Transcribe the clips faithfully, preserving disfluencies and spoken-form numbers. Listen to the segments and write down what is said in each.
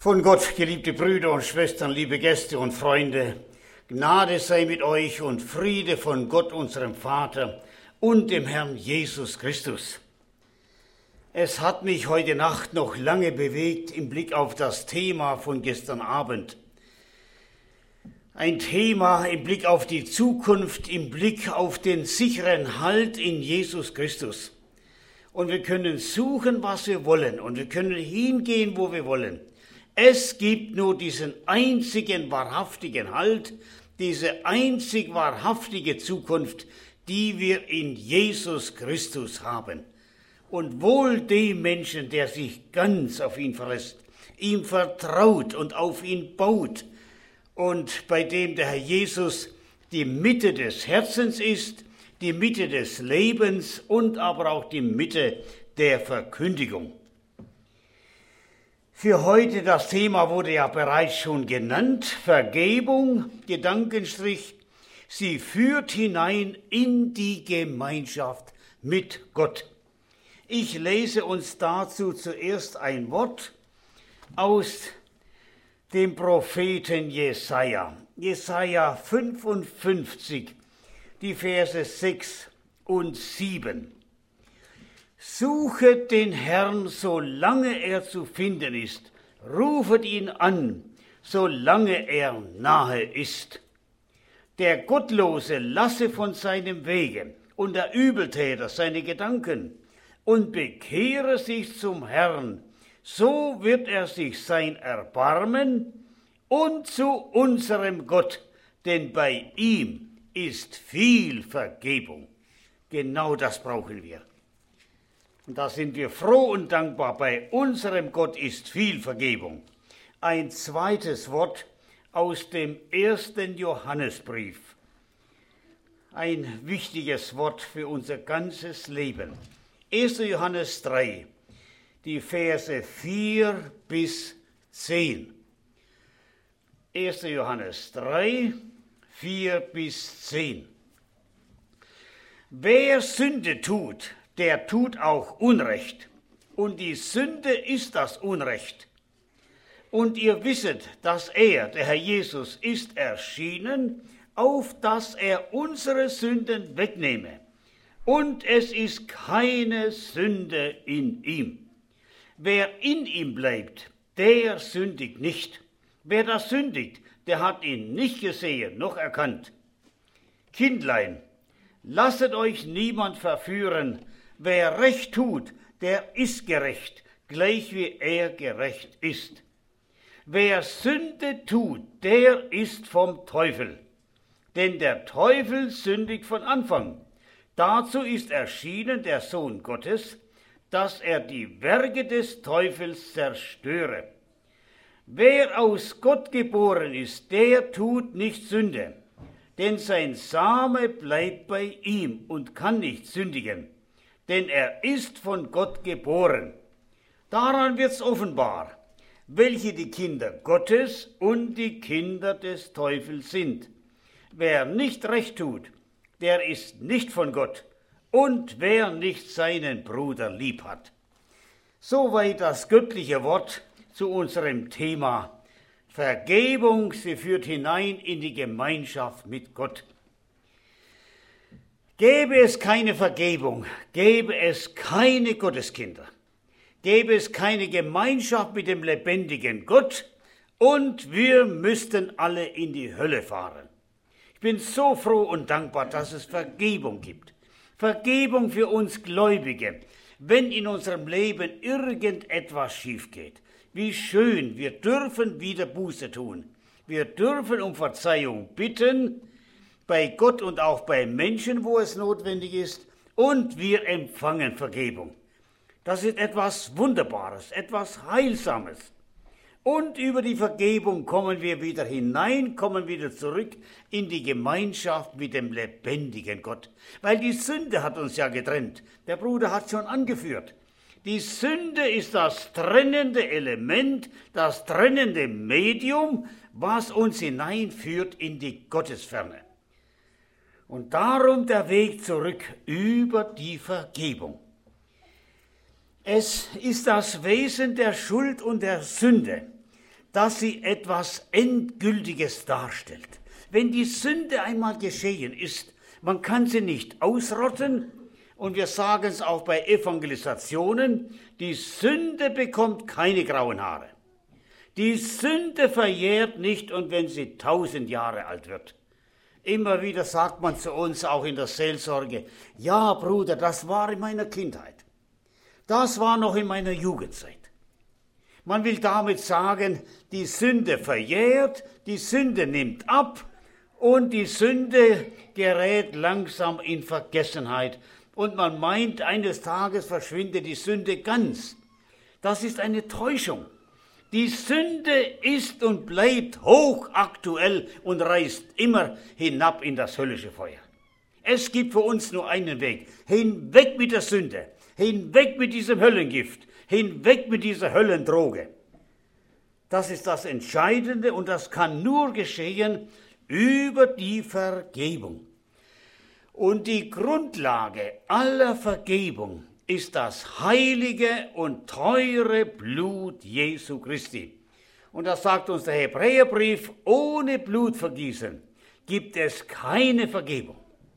Von Gott, geliebte Brüder und Schwestern, liebe Gäste und Freunde, Gnade sei mit euch und Friede von Gott, unserem Vater und dem Herrn Jesus Christus. Es hat mich heute Nacht noch lange bewegt im Blick auf das Thema von gestern Abend. Ein Thema im Blick auf die Zukunft, im Blick auf den sicheren Halt in Jesus Christus. Und wir können suchen, was wir wollen, und wir können hingehen, wo wir wollen. Es gibt nur diesen einzigen wahrhaftigen Halt, diese einzig wahrhaftige Zukunft, die wir in Jesus Christus haben. Und wohl dem Menschen, der sich ganz auf ihn verlässt, ihm vertraut und auf ihn baut, und bei dem der Herr Jesus die Mitte des Herzens ist, die Mitte des Lebens und aber auch die Mitte der Verkündigung. Für heute, das Thema wurde ja bereits schon genannt, Vergebung, Gedankenstrich, sie führt hinein in die Gemeinschaft mit Gott. Ich lese uns dazu zuerst ein Wort aus dem Propheten Jesaja. Jesaja fünfundfünfzig, die Verse sechs und sieben. Suchet den Herrn, solange er zu finden ist. Rufet ihn an, solange er nahe ist. Der Gottlose lasse von seinem Wege und der Übeltäter seine Gedanken und bekehre sich zum Herrn. So wird er sich sein erbarmen und zu unserem Gott, denn bei ihm ist viel Vergebung. Genau das brauchen wir. Und da sind wir froh und dankbar. Bei unserem Gott ist viel Vergebung. Ein zweites Wort aus dem ersten Johannesbrief. Ein wichtiges Wort für unser ganzes Leben. erster Johannes drei, die Verse vier bis zehn. erster Johannes drei, vier bis zehn. Wer Sünde tut, der tut auch Unrecht. Und die Sünde ist das Unrecht. Und ihr wisset, dass er, der Herr Jesus, ist erschienen, auf dass er unsere Sünden wegnehme. Und es ist keine Sünde in ihm. Wer in ihm bleibt, der sündigt nicht. Wer das sündigt, der hat ihn nicht gesehen noch erkannt. Kindlein, lasset euch niemand verführen. Wer Recht tut, der ist gerecht, gleich wie er gerecht ist. Wer Sünde tut, der ist vom Teufel. Denn der Teufel sündigt von Anfang. Dazu ist erschienen der Sohn Gottes, dass er die Werke des Teufels zerstöre. Wer aus Gott geboren ist, der tut nicht Sünde, denn sein Same bleibt bei ihm und kann nicht sündigen. Denn er ist von Gott geboren. Daran wird's offenbar, welche die Kinder Gottes und die Kinder des Teufels sind. Wer nicht recht tut, der ist nicht von Gott, und wer nicht seinen Bruder lieb hat. Soweit das göttliche Wort zu unserem Thema. Vergebung, sie führt hinein in die Gemeinschaft mit Gott. Gäbe es keine Vergebung, gäbe es keine Gotteskinder, gäbe es keine Gemeinschaft mit dem lebendigen Gott und wir müssten alle in die Hölle fahren. Ich bin so froh und dankbar, dass es Vergebung gibt. Vergebung für uns Gläubige, wenn in unserem Leben irgendetwas schief geht. Wie schön, wir dürfen wieder Buße tun. Wir dürfen um Verzeihung bitten, bei Gott und auch bei Menschen, wo es notwendig ist, und wir empfangen Vergebung. Das ist etwas Wunderbares, etwas Heilsames. Und über die Vergebung kommen wir wieder hinein, kommen wieder zurück in die Gemeinschaft mit dem lebendigen Gott. Weil die Sünde hat uns ja getrennt. Der Bruder hat schon angeführt. Die Sünde ist das trennende Element, das trennende Medium, was uns hineinführt in die Gottesferne. Und darum der Weg zurück über die Vergebung. Es ist das Wesen der Schuld und der Sünde, dass sie etwas Endgültiges darstellt. Wenn die Sünde einmal geschehen ist, man kann sie nicht ausrotten, und wir sagen es auch bei Evangelisationen, die Sünde bekommt keine grauen Haare. Die Sünde verjährt nicht, und wenn sie tausend Jahre alt wird. Immer wieder sagt man zu uns, auch in der Seelsorge, ja Bruder, das war in meiner Kindheit. Das war noch in meiner Jugendzeit. Man will damit sagen, die Sünde verjährt, die Sünde nimmt ab und die Sünde gerät langsam in Vergessenheit. Und man meint, eines Tages verschwindet die Sünde ganz. Das ist eine Täuschung. Die Sünde ist und bleibt hochaktuell und reißt immer hinab in das höllische Feuer. Es gibt für uns nur einen Weg. Hinweg mit der Sünde, hinweg mit diesem Höllengift, hinweg mit dieser Höllendroge. Das ist das Entscheidende, und das kann nur geschehen über die Vergebung. Und die Grundlage aller Vergebung ist das heilige und teure Blut Jesu Christi. Und das sagt uns der Hebräerbrief, ohne Blutvergießen gibt es keine Vergebung.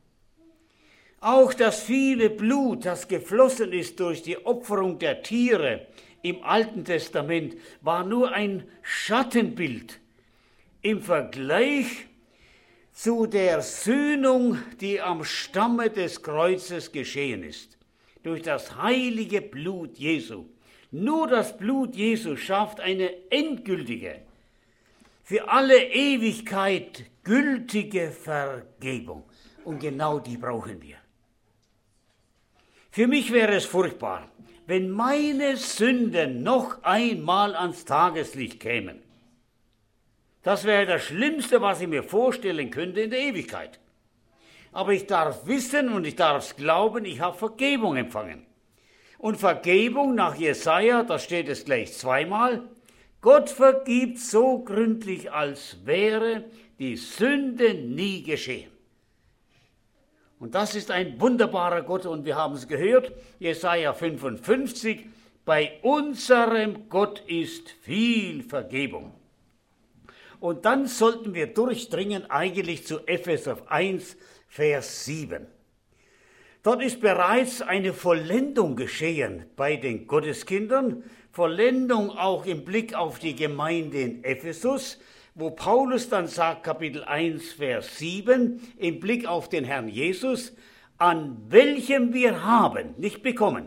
Auch das viele Blut, das geflossen ist durch die Opferung der Tiere im Alten Testament, war nur ein Schattenbild im Vergleich zu der Sühnung, die am Stamme des Kreuzes geschehen ist, durch das heilige Blut Jesu. Nur das Blut Jesu schafft eine endgültige, für alle Ewigkeit gültige Vergebung. Und genau die brauchen wir. Für mich wäre es furchtbar, wenn meine Sünden noch einmal ans Tageslicht kämen. Das wäre das Schlimmste, was ich mir vorstellen könnte in der Ewigkeit. Aber ich darf wissen und ich darf es glauben, ich habe Vergebung empfangen. Und Vergebung nach Jesaja, da steht es gleich zweimal, Gott vergibt so gründlich, als wäre die Sünde nie geschehen. Und das ist ein wunderbarer Gott, und wir haben es gehört, Jesaja fünfundfünfzig, bei unserem Gott ist viel Vergebung. Und dann sollten wir durchdringen eigentlich zu Epheser eins, Vers sieben. Dort ist bereits eine Vollendung geschehen bei den Gotteskindern, Vollendung auch im Blick auf die Gemeinde in Ephesus, wo Paulus dann sagt, Kapitel eins, Vers sieben, im Blick auf den Herrn Jesus, an welchem wir haben, nicht bekommen,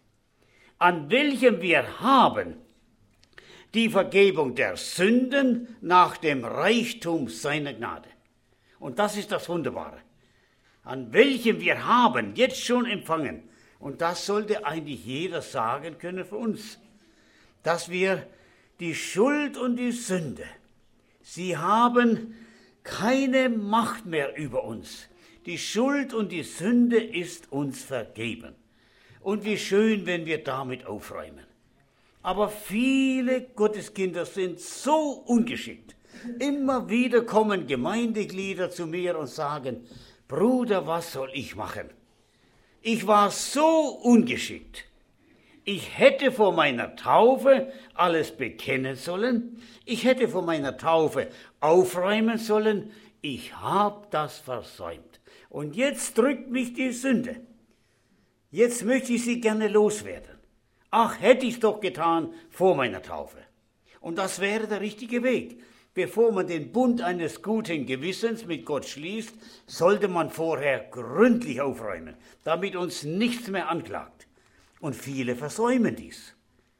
an welchem wir haben, die Vergebung der Sünden nach dem Reichtum seiner Gnade. Und das ist das Wunderbare. An welchem wir haben, jetzt schon empfangen. Und das sollte eigentlich jeder sagen können für uns. Dass wir die Schuld und die Sünde, sie haben keine Macht mehr über uns. Die Schuld und die Sünde ist uns vergeben. Und wie schön, wenn wir damit aufräumen. Aber viele Gotteskinder sind so ungeschickt. Immer wieder kommen Gemeindeglieder zu mir und sagen, Bruder, was soll ich machen? Ich war so ungeschickt. Ich hätte vor meiner Taufe alles bekennen sollen. Ich hätte vor meiner Taufe aufräumen sollen. Ich habe das versäumt. Und jetzt drückt mich die Sünde. Jetzt möchte ich sie gerne loswerden. Ach, hätte ich es doch getan vor meiner Taufe. Und das wäre der richtige Weg. Bevor man den Bund eines guten Gewissens mit Gott schließt, sollte man vorher gründlich aufräumen, damit uns nichts mehr anklagt. Und viele versäumen dies.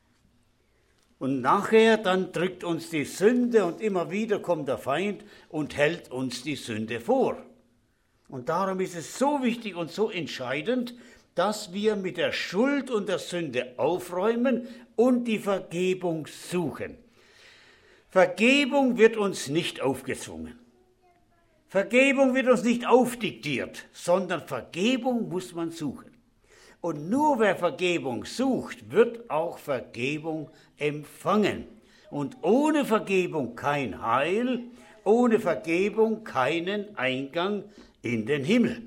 Und nachher dann drückt uns die Sünde und immer wieder kommt der Feind und hält uns die Sünde vor. Und darum ist es so wichtig und so entscheidend, dass wir mit der Schuld und der Sünde aufräumen und die Vergebung suchen. Vergebung wird uns nicht aufgezwungen. Vergebung wird uns nicht aufdiktiert, sondern Vergebung muss man suchen. Und nur wer Vergebung sucht, wird auch Vergebung empfangen. Und ohne Vergebung kein Heil, ohne Vergebung keinen Eingang in den Himmel.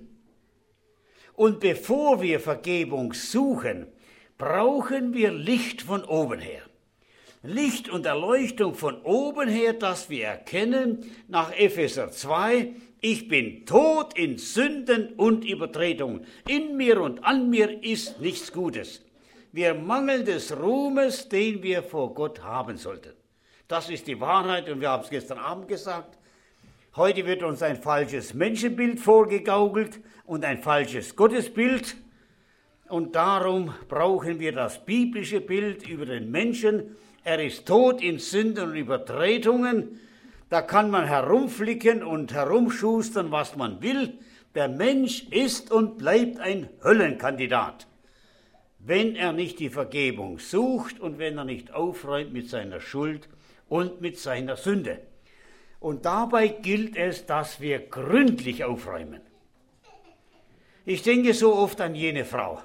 Und bevor wir Vergebung suchen, brauchen wir Licht von oben her. Licht und Erleuchtung von oben her, dass wir erkennen, nach Epheser zwei, ich bin tot in Sünden und Übertretungen. In mir und an mir ist nichts Gutes. Wir mangeln des Ruhmes, den wir vor Gott haben sollten. Das ist die Wahrheit und wir haben es gestern Abend gesagt. Heute wird uns ein falsches Menschenbild vorgegaukelt und ein falsches Gottesbild. Und darum brauchen wir das biblische Bild über den Menschen. Er ist tot in Sünden und Übertretungen. Da kann man herumflicken und herumschustern, was man will. Der Mensch ist und bleibt ein Höllenkandidat, wenn er nicht die Vergebung sucht und wenn er nicht aufräumt mit seiner Schuld und mit seiner Sünde. Und dabei gilt es, dass wir gründlich aufräumen. Ich denke so oft an jene Frau.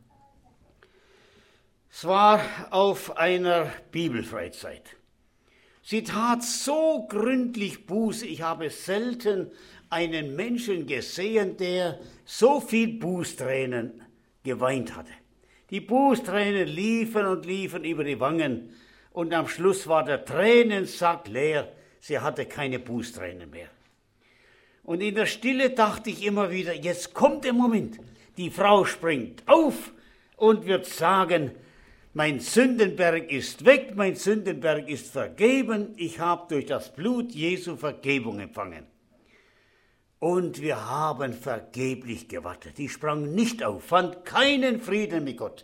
Es war auf einer Bibelfreizeit. Sie tat so gründlich Buße. Ich habe selten einen Menschen gesehen, der so viel Bußtränen geweint hatte. Die Bußtränen liefen und liefen über die Wangen und am Schluss war der Tränensack leer. Sie hatte keine Bußtränen mehr. Und in der Stille dachte ich immer wieder, jetzt kommt der Moment. Die Frau springt auf und wird sagen, mein Sündenberg ist weg, mein Sündenberg ist vergeben, ich habe durch das Blut Jesu Vergebung empfangen. Und wir haben vergeblich gewartet. Die sprang nicht auf, fand keinen Frieden mit Gott.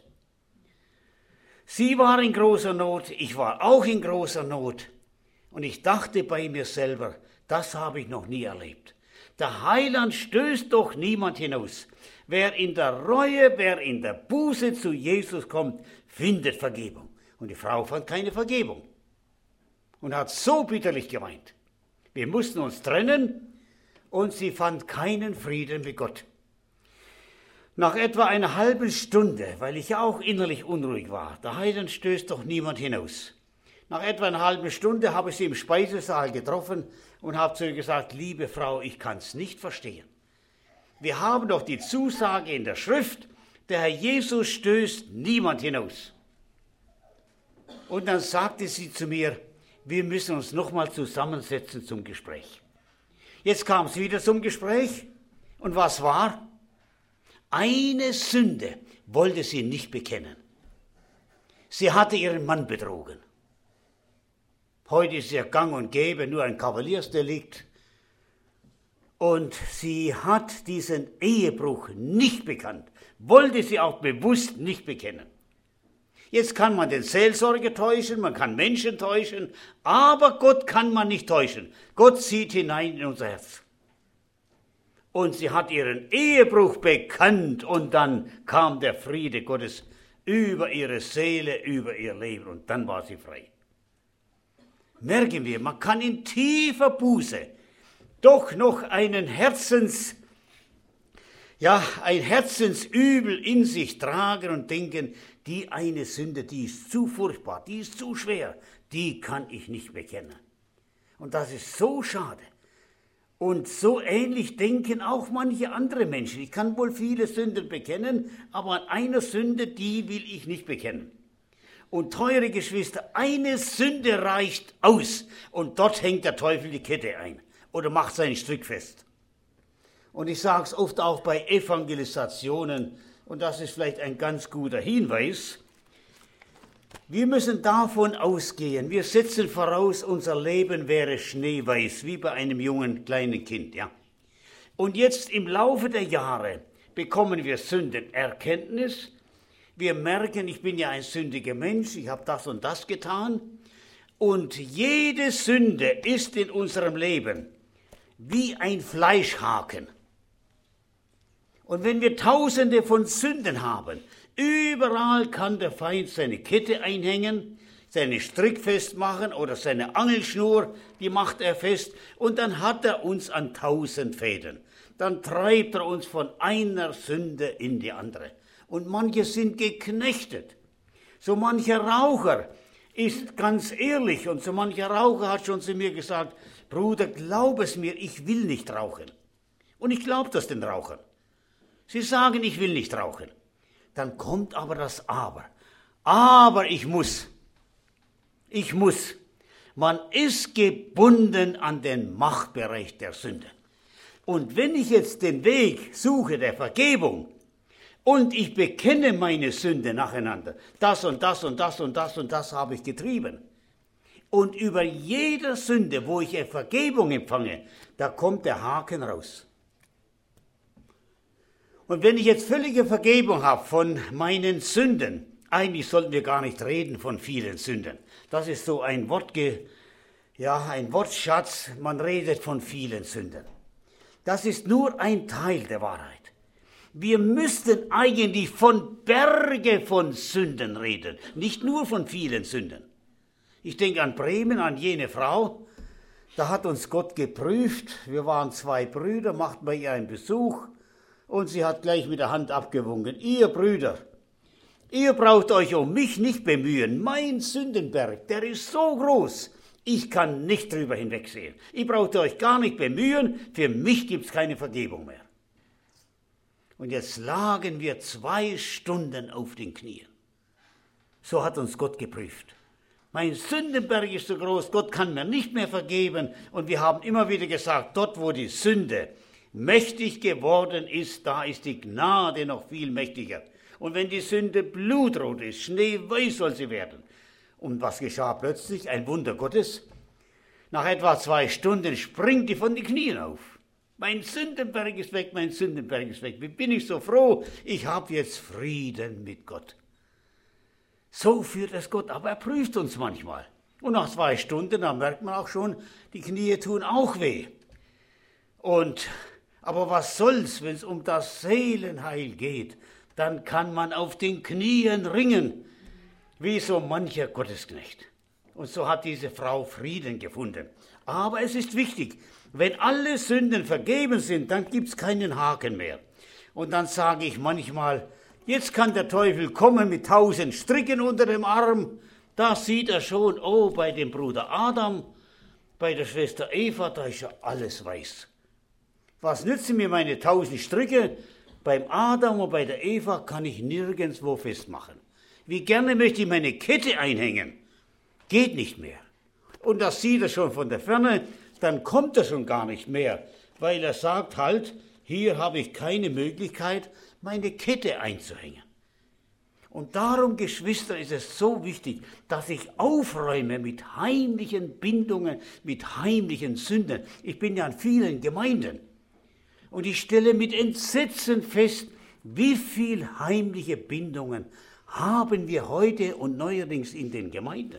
Sie war in großer Not, ich war auch in großer Not. Und ich dachte bei mir selber, das habe ich noch nie erlebt. Der Heiland stößt doch niemand hinaus. Wer in der Reue, wer in der Buße zu Jesus kommt, findet Vergebung. Und die Frau fand keine Vergebung und hat so bitterlich geweint. Wir mussten uns trennen und sie fand keinen Frieden mit Gott. Nach etwa einer halben Stunde, weil ich ja auch innerlich unruhig war, der Heiland stößt doch niemand hinaus. Nach etwa einer halben Stunde habe ich sie im Speisesaal getroffen und habe zu ihr gesagt, liebe Frau, ich kann es nicht verstehen. Wir haben doch die Zusage in der Schrift, der Herr Jesus stößt niemand hinaus. Und dann sagte sie zu mir, wir müssen uns nochmal zusammensetzen zum Gespräch. Jetzt kam es wieder zum Gespräch. Und was war? Eine Sünde wollte sie nicht bekennen. Sie hatte ihren Mann betrogen. Heute ist es ja gang und gäbe, nur ein Kavaliersdelikt. Und sie hat diesen Ehebruch nicht bekannt, wollte sie auch bewusst nicht bekennen. Jetzt kann man den Seelsorger täuschen, man kann Menschen täuschen, aber Gott kann man nicht täuschen. Gott sieht hinein in unser Herz. Und sie hat ihren Ehebruch bekannt und dann kam der Friede Gottes über ihre Seele, über ihr Leben und dann war sie frei. Merken wir, man kann in tiefer Buße doch noch einen Herzens, ja, ein Herzensübel in sich tragen und denken, die eine Sünde, die ist zu furchtbar, die ist zu schwer, die kann ich nicht bekennen. Und das ist so schade. Und so ähnlich denken auch manche andere Menschen. Ich kann wohl viele Sünden bekennen, aber an einer Sünde, die will ich nicht bekennen. Und teure Geschwister, eine Sünde reicht aus und dort hängt der Teufel die Kette ein oder macht seinen Strick fest. Und ich sage es oft auch bei Evangelisationen, und das ist vielleicht ein ganz guter Hinweis, wir müssen davon ausgehen, wir setzen voraus, unser Leben wäre schneeweiß, wie bei einem jungen kleinen Kind. Ja. Und jetzt im Laufe der Jahre bekommen wir Sündenerkenntnis. Wir merken, ich bin ja ein sündiger Mensch, ich habe das und das getan. Und jede Sünde ist in unserem Leben wie ein Fleischhaken. Und wenn wir Tausende von Sünden haben, überall kann der Feind seine Kette einhängen, seine Strick festmachen oder seine Angelschnur, die macht er fest. Und dann hat er uns an tausend Fäden. Dann treibt er uns von einer Sünde in die andere. Und manche sind geknechtet. So mancher Raucher ist ganz ehrlich und so mancher Raucher hat schon zu mir gesagt, Bruder, glaub es mir, ich will nicht rauchen. Und ich glaube das den Rauchern. Sie sagen, ich will nicht rauchen. Dann kommt aber das Aber. Aber ich muss. Ich muss. Man ist gebunden an den Machtbereich der Sünde. Und wenn ich jetzt den Weg suche der Vergebung und ich bekenne meine Sünde nacheinander, das und das und das und das und das habe ich getrieben, und über jede Sünde, wo ich Vergebung empfange, da kommt der Haken raus. Und wenn ich jetzt völlige Vergebung habe von meinen Sünden, eigentlich sollten wir gar nicht reden von vielen Sünden. Das ist so ein Wortge, ja, ein Wortschatz, man redet von vielen Sünden. Das ist nur ein Teil der Wahrheit. Wir müssten eigentlich von Berge von Sünden reden, nicht nur von vielen Sünden. Ich denke an Bremen, an jene Frau, da hat uns Gott geprüft. Wir waren zwei Brüder, machten bei ihr einen Besuch und sie hat gleich mit der Hand abgewunken. Ihr Brüder, ihr braucht euch um mich nicht bemühen. Mein Sündenberg, der ist so groß, ich kann nicht drüber hinwegsehen. Ihr braucht euch gar nicht bemühen, für mich gibt es keine Vergebung mehr. Und jetzt lagen wir zwei Stunden auf den Knien. So hat uns Gott geprüft. Mein Sündenberg ist so groß, Gott kann mir nicht mehr vergeben. Und wir haben immer wieder gesagt, dort wo die Sünde mächtig geworden ist, da ist die Gnade noch viel mächtiger. Und wenn die Sünde blutrot ist, schneeweiß soll sie werden. Und was geschah plötzlich? Ein Wunder Gottes. Nach etwa zwei Stunden springt die von den Knien auf. Mein Sündenberg ist weg, mein Sündenberg ist weg. Wie bin ich so froh, ich habe jetzt Frieden mit Gott. So führt es Gott, aber er prüft uns manchmal. Und nach zwei Stunden, dann merkt man auch schon, die Knie tun auch weh. Und, aber was soll's, wenn es um das Seelenheil geht, dann kann man auf den Knien ringen, wie so mancher Gottesknecht. Und so hat diese Frau Frieden gefunden. Aber es ist wichtig, wenn alle Sünden vergeben sind, dann gibt's keinen Haken mehr. Und dann sage ich manchmal, jetzt kann der Teufel kommen mit tausend Stricken unter dem Arm. Da sieht er schon, oh, bei dem Bruder Adam, bei der Schwester Eva, da ist ja alles weiß. Was nützen mir meine tausend Stricke? Beim Adam und bei der Eva kann ich nirgendwo festmachen. Wie gerne möchte ich meine Kette einhängen. Geht nicht mehr. Und das sieht er schon von der Ferne, dann kommt er schon gar nicht mehr, weil er sagt halt, hier habe ich keine Möglichkeit, meine Kette einzuhängen. Und darum, Geschwister, ist es so wichtig, dass ich aufräume mit heimlichen Bindungen, mit heimlichen Sünden. Ich bin ja in vielen Gemeinden und ich stelle mit Entsetzen fest, wie viel heimliche Bindungen haben wir heute und neuerdings in den Gemeinden.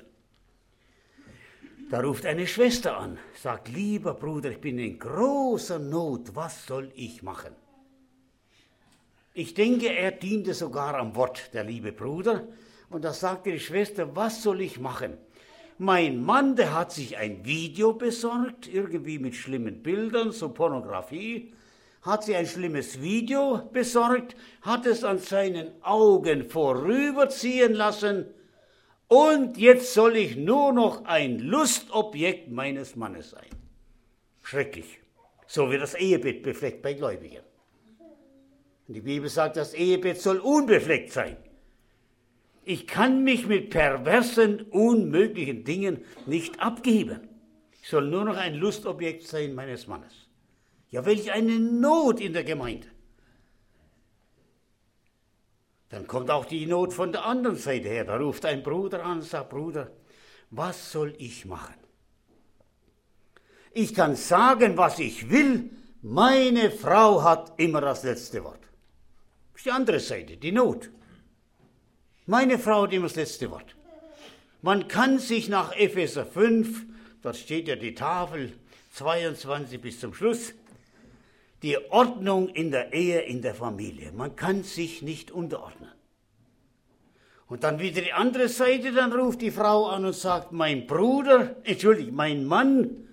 Da ruft eine Schwester an, sagt, lieber Bruder, ich bin in großer Not, was soll ich machen? Ich denke, er diente sogar am Wort, der liebe Bruder. Und da sagte die Schwester, was soll ich machen? Mein Mann, der hat sich ein Video besorgt, irgendwie mit schlimmen Bildern, so Pornografie, hat sich ein schlimmes Video besorgt, hat es an seinen Augen vorüberziehen lassen und jetzt soll ich nur noch ein Lustobjekt meines Mannes sein. Schrecklich. So wird das Ehebett befleckt bei Gläubigen. Und die Bibel sagt, das Ehebett soll unbefleckt sein. Ich kann mich mit perversen, unmöglichen Dingen nicht abgeben. Ich soll nur noch ein Lustobjekt sein meines Mannes. Ja, welch eine Not in der Gemeinde. Dann kommt auch die Not von der anderen Seite her. Da ruft ein Bruder an und sagt, Bruder, was soll ich machen? Ich kann sagen, was ich will. Meine Frau hat immer das letzte Wort. Das ist die andere Seite, die Not. Meine Frau hat immer das letzte Wort. Man kann sich nach Epheser fünf, dort steht ja die Tafel, zweiundzwanzig bis zum Schluss, die Ordnung in der Ehe, in der Familie. Man kann sich nicht unterordnen. Und dann wieder die andere Seite, dann ruft die Frau an und sagt, mein Bruder, entschuldigt, mein Mann,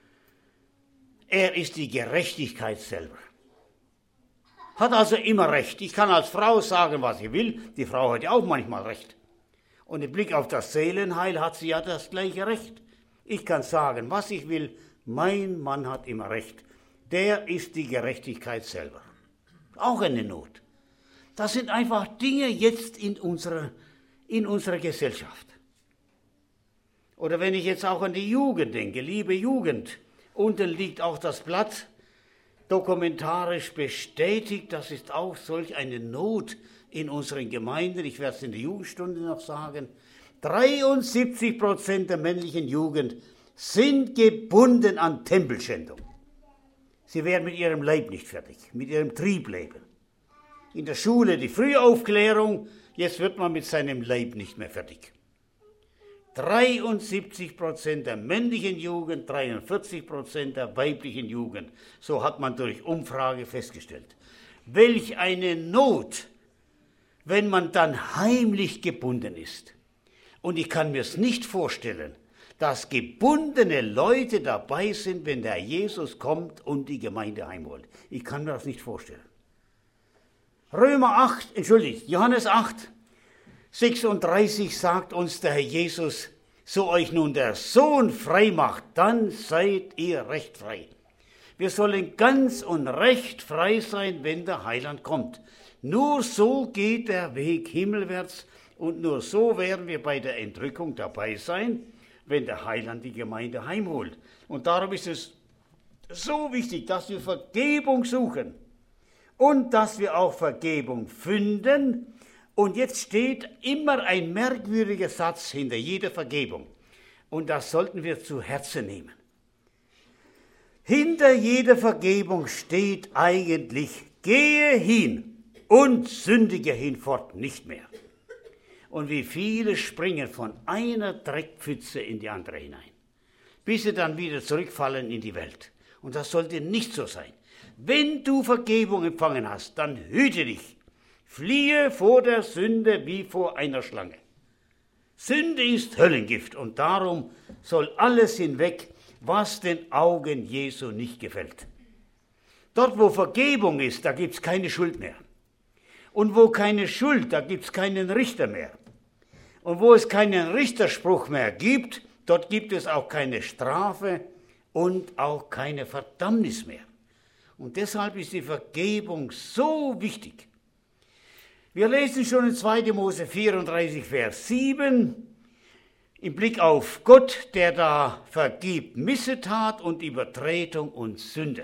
er ist die Gerechtigkeit selber. Hat also immer Recht. Ich kann als Frau sagen, was ich will. Die Frau hat ja auch manchmal Recht. Und im Blick auf das Seelenheil hat sie ja das gleiche Recht. Ich kann sagen, was ich will. Mein Mann hat immer Recht. Der ist die Gerechtigkeit selber. Auch eine Not. Das sind einfach Dinge jetzt in unserer, in unserer Gesellschaft. Oder wenn ich jetzt auch an die Jugend denke, liebe Jugend, unten liegt auch das Blatt, dokumentarisch bestätigt, das ist auch solch eine Not in unseren Gemeinden, ich werde es in der Jugendstunde noch sagen, dreiundsiebzig Prozent der männlichen Jugend sind gebunden an Tempelschändung. Sie werden mit ihrem Leib nicht fertig, mit ihrem Triebleben. In der Schule die Frühaufklärung, jetzt wird man mit seinem Leib nicht mehr fertig. dreiundsiebzig Prozent der männlichen Jugend, dreiundvierzig Prozent der weiblichen Jugend. So hat man durch Umfrage festgestellt. Welch eine Not, wenn man dann heimlich gebunden ist. Und ich kann mir es nicht vorstellen, dass gebundene Leute dabei sind, wenn der Jesus kommt und die Gemeinde heimholt. Ich kann mir das nicht vorstellen. Römer acht, entschuldigt, Johannes acht, sechsunddreißig sagt uns der Herr Jesus, so euch nun der Sohn frei macht, dann seid ihr recht frei. Wir sollen ganz und recht frei sein, wenn der Heiland kommt. Nur so geht der Weg himmelwärts und nur so werden wir bei der Entrückung dabei sein, wenn der Heiland die Gemeinde heimholt. Und darum ist es so wichtig, dass wir Vergebung suchen und dass wir auch Vergebung finden. Und jetzt steht immer ein merkwürdiger Satz hinter jeder Vergebung. Und das sollten wir zu Herzen nehmen. Hinter jeder Vergebung steht eigentlich, gehe hin und sündige hinfort nicht mehr. Und wie viele springen von einer Dreckpfütze in die andere hinein, bis sie dann wieder zurückfallen in die Welt. Und das sollte nicht so sein. Wenn du Vergebung empfangen hast, dann hüte dich. Fliehe vor der Sünde wie vor einer Schlange. Sünde ist Höllengift und darum soll alles hinweg, was den Augen Jesu nicht gefällt. Dort, wo Vergebung ist, da gibt es keine Schuld mehr. Und wo keine Schuld, da gibt es keinen Richter mehr. Und wo es keinen Richterspruch mehr gibt, dort gibt es auch keine Strafe und auch keine Verdammnis mehr. Und deshalb ist die Vergebung so wichtig. Wir lesen schon in zweiter Mose vierunddreißig, Vers sieben, im Blick auf Gott, der da vergibt Missetat und Übertretung und Sünde.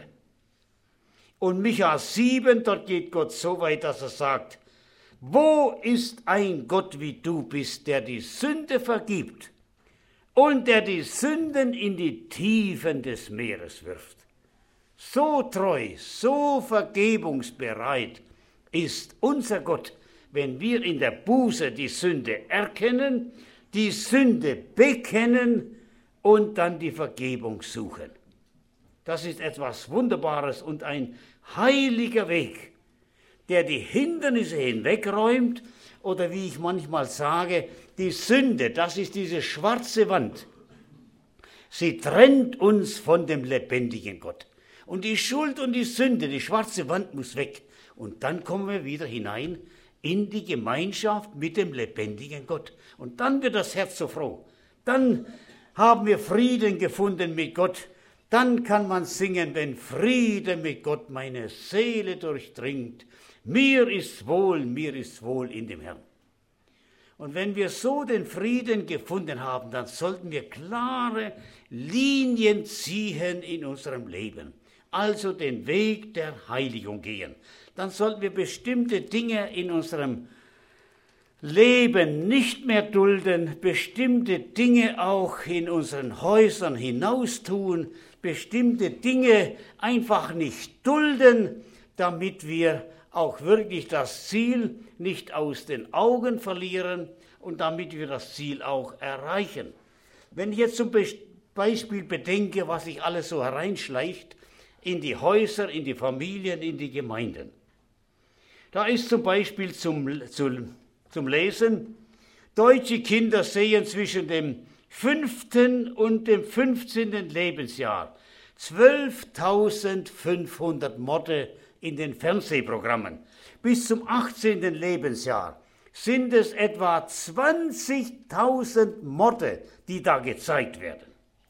Und Micha sieben, dort geht Gott so weit, dass er sagt, wo ist ein Gott wie du bist, der die Sünde vergibt und der die Sünden in die Tiefen des Meeres wirft? So treu, so vergebungsbereit ist unser Gott, wenn wir in der Buße die Sünde erkennen, die Sünde bekennen und dann die Vergebung suchen. Das ist etwas Wunderbares und ein heiliger Weg, der die Hindernisse hinwegräumt oder wie ich manchmal sage, die Sünde, das ist diese schwarze Wand. Sie trennt uns von dem lebendigen Gott. Und die Schuld und die Sünde, die schwarze Wand muss weg. Und dann kommen wir wieder hinein in die Gemeinschaft mit dem lebendigen Gott. Und dann wird das Herz so froh. Dann haben wir Frieden gefunden mit Gott. Dann kann man singen, wenn Friede mit Gott meine Seele durchdringt. Mir ist wohl, mir ist wohl in dem Herrn. Und wenn wir so den Frieden gefunden haben, dann sollten wir klare Linien ziehen in unserem Leben. Also den Weg der Heiligung gehen. Dann sollten wir bestimmte Dinge in unserem Leben nicht mehr dulden, bestimmte Dinge auch in unseren Häusern hinaustun, bestimmte Dinge einfach nicht dulden, damit wir auch wirklich das Ziel nicht aus den Augen verlieren und damit wir das Ziel auch erreichen. Wenn ich jetzt zum Beispiel bedenke, was sich alles so hereinschleicht in die Häuser, in die Familien, in die Gemeinden. Da ist zum Beispiel zum, zum, zum Lesen, deutsche Kinder sehen zwischen dem fünften und dem fünfzehnten Lebensjahr zwölftausendfünfhundert Morde in den Fernsehprogrammen. Bis zum achtzehnten Lebensjahr sind es etwa zwanzigtausend Morde, die da gezeigt werden.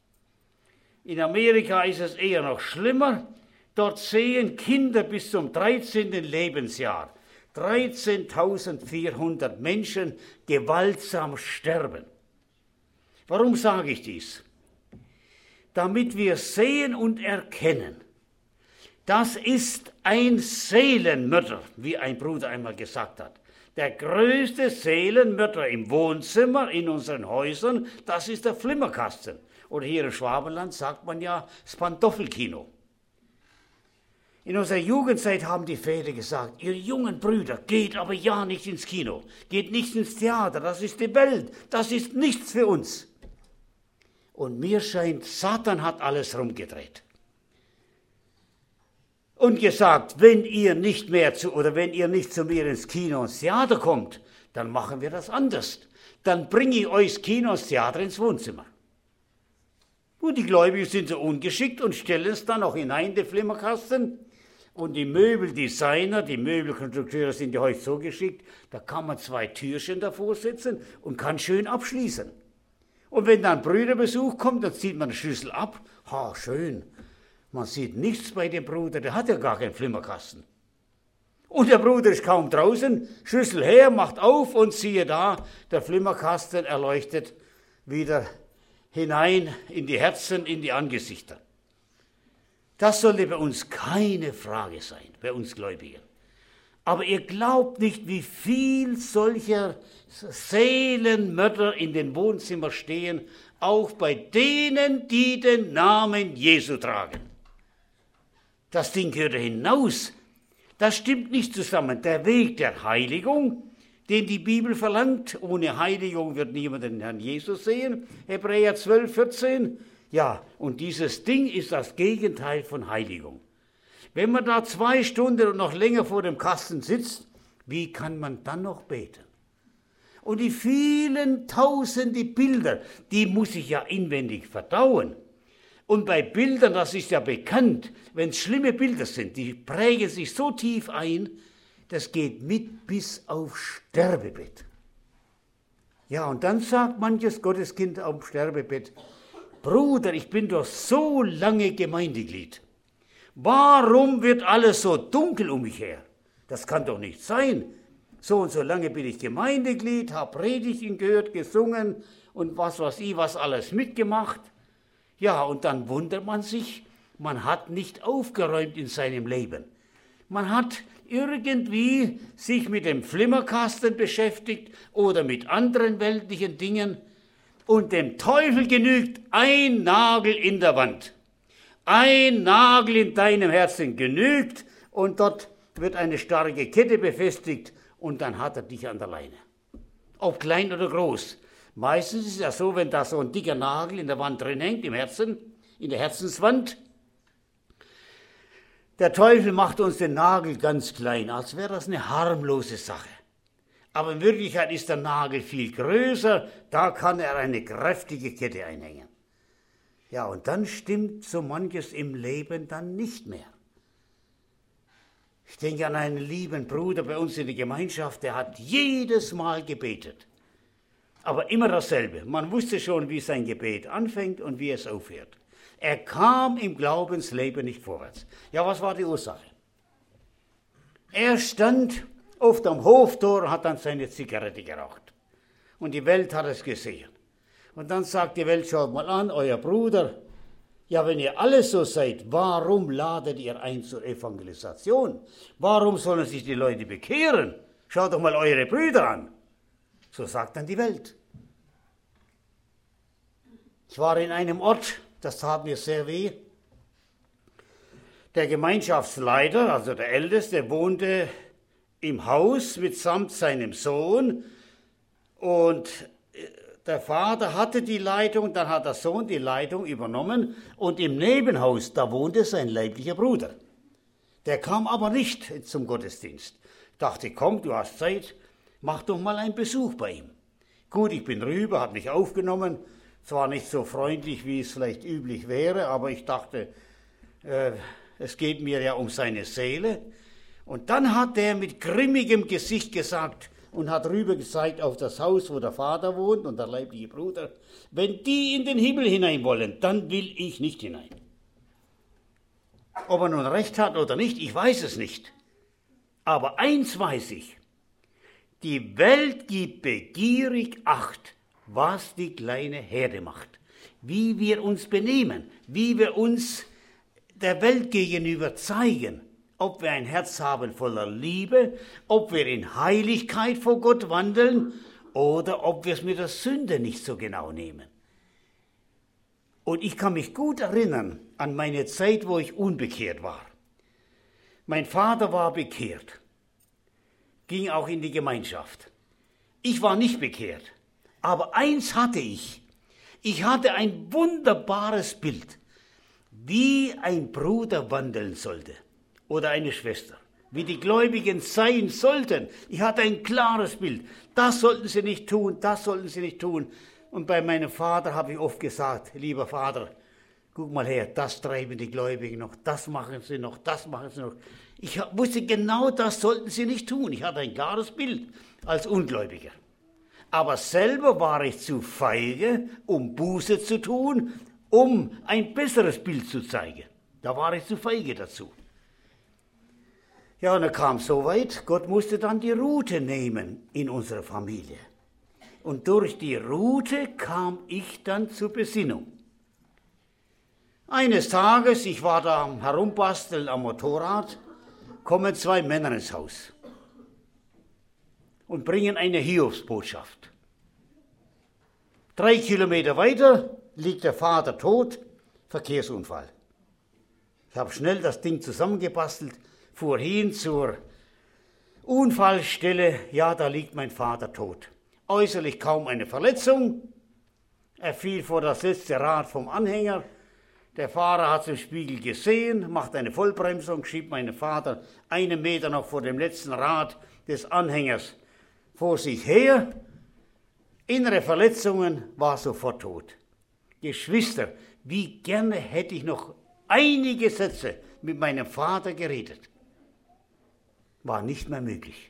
In Amerika ist es eher noch schlimmer. Dort sehen Kinder bis zum dreizehnten Lebensjahr dreizehntausendvierhundert Menschen gewaltsam sterben. Warum sage ich dies? Damit wir sehen und erkennen, das ist ein Seelenmörder, wie ein Bruder einmal gesagt hat. Der größte Seelenmörder im Wohnzimmer, in unseren Häusern, das ist der Flimmerkasten. Oder hier im Schwabenland sagt man ja das Pantoffelkino. In unserer Jugendzeit haben die Väter gesagt, ihr jungen Brüder, geht aber ja nicht ins Kino, geht nicht ins Theater, das ist die Welt, das ist nichts für uns. Und mir scheint, Satan hat alles rumgedreht. Und gesagt, wenn ihr nicht mehr zu, oder wenn ihr nicht zu mir ins Kino und ins Theater kommt, dann machen wir das anders. Dann bringe ich euch das Kino und das Theater ins Wohnzimmer. Und die Gläubigen sind so ungeschickt und stellen es dann auch hinein, den Flimmerkasten. Und die Möbeldesigner, die Möbelkonstrukteure sind ja heute so geschickt, da kann man zwei Türchen davor setzen und kann schön abschließen. Und wenn dann Brüderbesuch kommt, dann zieht man den Schlüssel ab. Ha, schön. Man sieht nichts bei dem Bruder, der hat ja gar keinen Flimmerkasten. Und der Bruder ist kaum draußen, Schlüssel her, macht auf und siehe da, der Flimmerkasten erleuchtet wieder hinein in die Herzen, in die Angesichter. Das sollte bei uns keine Frage sein, bei uns Gläubigen. Aber ihr glaubt nicht, wie viel solcher Seelenmörder in den Wohnzimmern stehen, auch bei denen, die den Namen Jesu tragen. Das Ding gehört hinaus. Das stimmt nicht zusammen. Der Weg der Heiligung, den die Bibel verlangt, ohne Heiligung wird niemand den Herrn Jesus sehen, Hebräer zwölf, vierzehn. Ja, und dieses Ding ist das Gegenteil von Heiligung. Wenn man da zwei Stunden und noch länger vor dem Kasten sitzt, wie kann man dann noch beten? Und die vielen tausende Bilder, die muss ich ja inwendig verdauen. Und bei Bildern, das ist ja bekannt, wenn es schlimme Bilder sind, die prägen sich so tief ein, das geht mit bis auf Sterbebett. Ja, und dann sagt manches Gotteskind am Sterbebett, Bruder, ich bin doch so lange Gemeindeglied. Warum wird alles so dunkel um mich her? Das kann doch nicht sein. So und so lange bin ich Gemeindeglied, habe Predigten gehört, gesungen und was weiß ich, was alles mitgemacht. Ja, und dann wundert man sich, man hat nicht aufgeräumt in seinem Leben. Man hat irgendwie sich mit dem Flimmerkasten beschäftigt oder mit anderen weltlichen Dingen. Und dem Teufel genügt ein Nagel in der Wand. Ein Nagel in deinem Herzen genügt und dort wird eine starke Kette befestigt und dann hat er dich an der Leine. Ob klein oder groß. Meistens ist es ja so, wenn da so ein dicker Nagel in der Wand drin hängt, im Herzen, in der Herzenswand, der Teufel macht uns den Nagel ganz klein, als wäre das eine harmlose Sache. Aber in Wirklichkeit ist der Nagel viel größer, da kann er eine kräftige Kette einhängen. Ja, und dann stimmt so manches im Leben dann nicht mehr. Ich denke an einen lieben Bruder bei uns in der Gemeinschaft, der hat jedes Mal gebetet. Aber immer dasselbe. Man wusste schon, wie sein Gebet anfängt und wie es aufhört. Er kam im Glaubensleben nicht vorwärts. Ja, was war die Ursache? Er stand oft am Hoftor und hat dann seine Zigarette geraucht. Und die Welt hat es gesehen. Und dann sagt die Welt, schaut mal an, euer Bruder, ja, wenn ihr alles so seid, warum ladet ihr ein zur Evangelisation? Warum sollen sich die Leute bekehren? Schaut doch mal eure Brüder an. So sagt dann die Welt. Ich war in einem Ort, das tat mir sehr weh. Der Gemeinschaftsleiter, also der Älteste, wohnte im Haus mitsamt seinem Sohn und der Vater hatte die Leitung, dann hat der Sohn die Leitung übernommen und im Nebenhaus, da wohnte sein leiblicher Bruder. Der kam aber nicht zum Gottesdienst. Ich dachte, komm, du hast Zeit, mach doch mal einen Besuch bei ihm. Gut, ich bin rüber, hat mich aufgenommen, zwar nicht so freundlich, wie es vielleicht üblich wäre, aber ich dachte, äh, es geht mir ja um seine Seele. Und dann hat er mit grimmigem Gesicht gesagt und hat rüber gezeigt auf das Haus, wo der Vater wohnt und der leibliche Bruder, wenn die in den Himmel hinein wollen, dann will ich nicht hinein. Ob er nun recht hat oder nicht, ich weiß es nicht. Aber eins weiß ich, die Welt gibt begierig Acht was die kleine Herde macht, wie wir uns benehmen, wie wir uns der Welt gegenüber zeigen, ob wir ein Herz haben voller Liebe, ob wir in Heiligkeit vor Gott wandeln oder ob wir es mit der Sünde nicht so genau nehmen. Und ich kann mich gut erinnern an meine Zeit, wo ich unbekehrt war. Mein Vater war bekehrt, ging auch in die Gemeinschaft. Ich war nicht bekehrt, aber eins hatte ich. Ich hatte ein wunderbares Bild, wie ein Bruder wandeln sollte oder eine Schwester, wie die Gläubigen sein sollten. Ich hatte ein klares Bild. Das sollten sie nicht tun, das sollten sie nicht tun. Und bei meinem Vater habe ich oft gesagt, lieber Vater, guck mal her, das treiben die Gläubigen noch, das machen sie noch, das machen sie noch. Ich wusste genau, das sollten sie nicht tun. Ich hatte ein klares Bild als Ungläubiger. Aber selber war ich zu feige, um Buße zu tun, um ein besseres Bild zu zeigen. Da war ich zu feige dazu. Ja, und dann kam es so weit, Gott musste dann die Rute nehmen in unserer Familie. Und durch die Rute kam ich dann zur Besinnung. Eines Tages, ich war da am Herumbasteln am Motorrad, kommen zwei Männer ins Haus und bringen eine Hiobsbotschaft. Drei Kilometer weiter liegt der Vater tot, Verkehrsunfall. Ich habe schnell das Ding zusammengebastelt, fuhr hin zur Unfallstelle, ja, da liegt mein Vater tot. Äußerlich kaum eine Verletzung, er fiel vor das letzte Rad vom Anhänger, der Fahrer hat es im Spiegel gesehen, macht eine Vollbremsung, schiebt meinen Vater einen Meter noch vor dem letzten Rad des Anhängers vor sich her. Innere Verletzungen, war sofort tot. Geschwister, wie gerne hätte ich noch einige Sätze mit meinem Vater geredet. War nicht mehr möglich.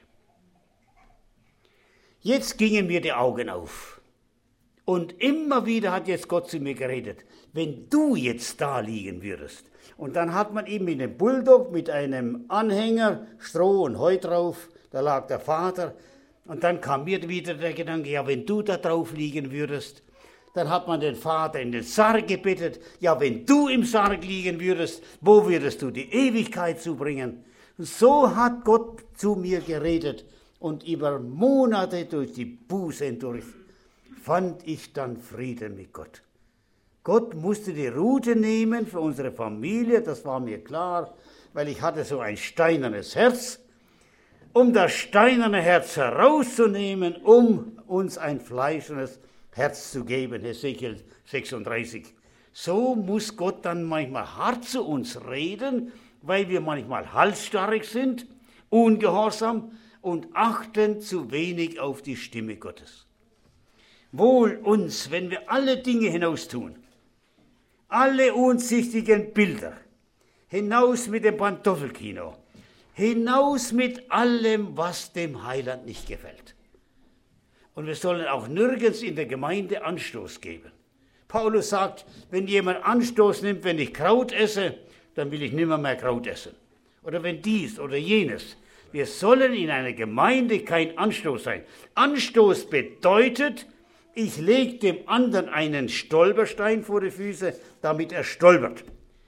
Jetzt gingen mir die Augen auf. Und immer wieder hat jetzt Gott zu mir geredet, wenn du jetzt da liegen würdest. Und dann hat man ihm mit dem Bulldog, mit einem Anhänger, Stroh und Heu drauf, da lag der Vater. Und dann kam mir wieder der Gedanke, ja, wenn du da drauf liegen würdest. Dann hat man den Vater in den Sarg gebettet, ja, wenn du im Sarg liegen würdest, wo würdest du die Ewigkeit zubringen? So hat Gott zu mir geredet und über Monate durch die Buße hindurch fand ich dann Frieden mit Gott. Gott musste die Rute nehmen für unsere Familie, das war mir klar, weil ich hatte so ein steinernes Herz, um das steinerne Herz herauszunehmen, um uns ein fleischernes Herz zu geben, Hesekiel sechsunddreißig. So muss Gott dann manchmal hart zu uns reden, weil wir manchmal halsstarrig sind, ungehorsam und achten zu wenig auf die Stimme Gottes. Wohl uns, wenn wir alle Dinge hinaustun, alle unsichtigen Bilder, hinaus mit dem Pantoffelkino, hinaus mit allem, was dem Heiland nicht gefällt. Und wir sollen auch nirgends in der Gemeinde Anstoß geben. Paulus sagt, wenn jemand Anstoß nimmt, wenn ich Kraut esse, dann will ich nimmer mehr Kraut essen. Oder wenn dies oder jenes. Wir sollen in einer Gemeinde kein Anstoß sein. Anstoß bedeutet, ich lege dem anderen einen Stolperstein vor die Füße, damit er stolpert.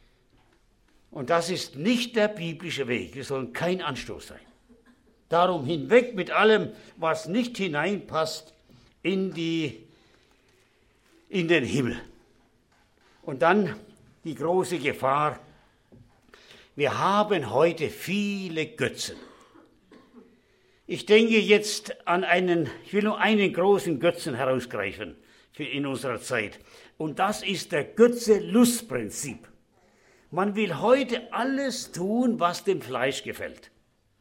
Und das ist nicht der biblische Weg. Wir sollen kein Anstoß sein. Darum hinweg mit allem, was nicht hineinpasst in, die, in den Himmel. Und dann die große Gefahr. Wir haben heute viele Götzen. Ich denke jetzt an einen, ich will nur einen großen Götzen herausgreifen für in unserer Zeit. Und das ist der Götze-Lust-Prinzip. Man will heute alles tun, was dem Fleisch gefällt.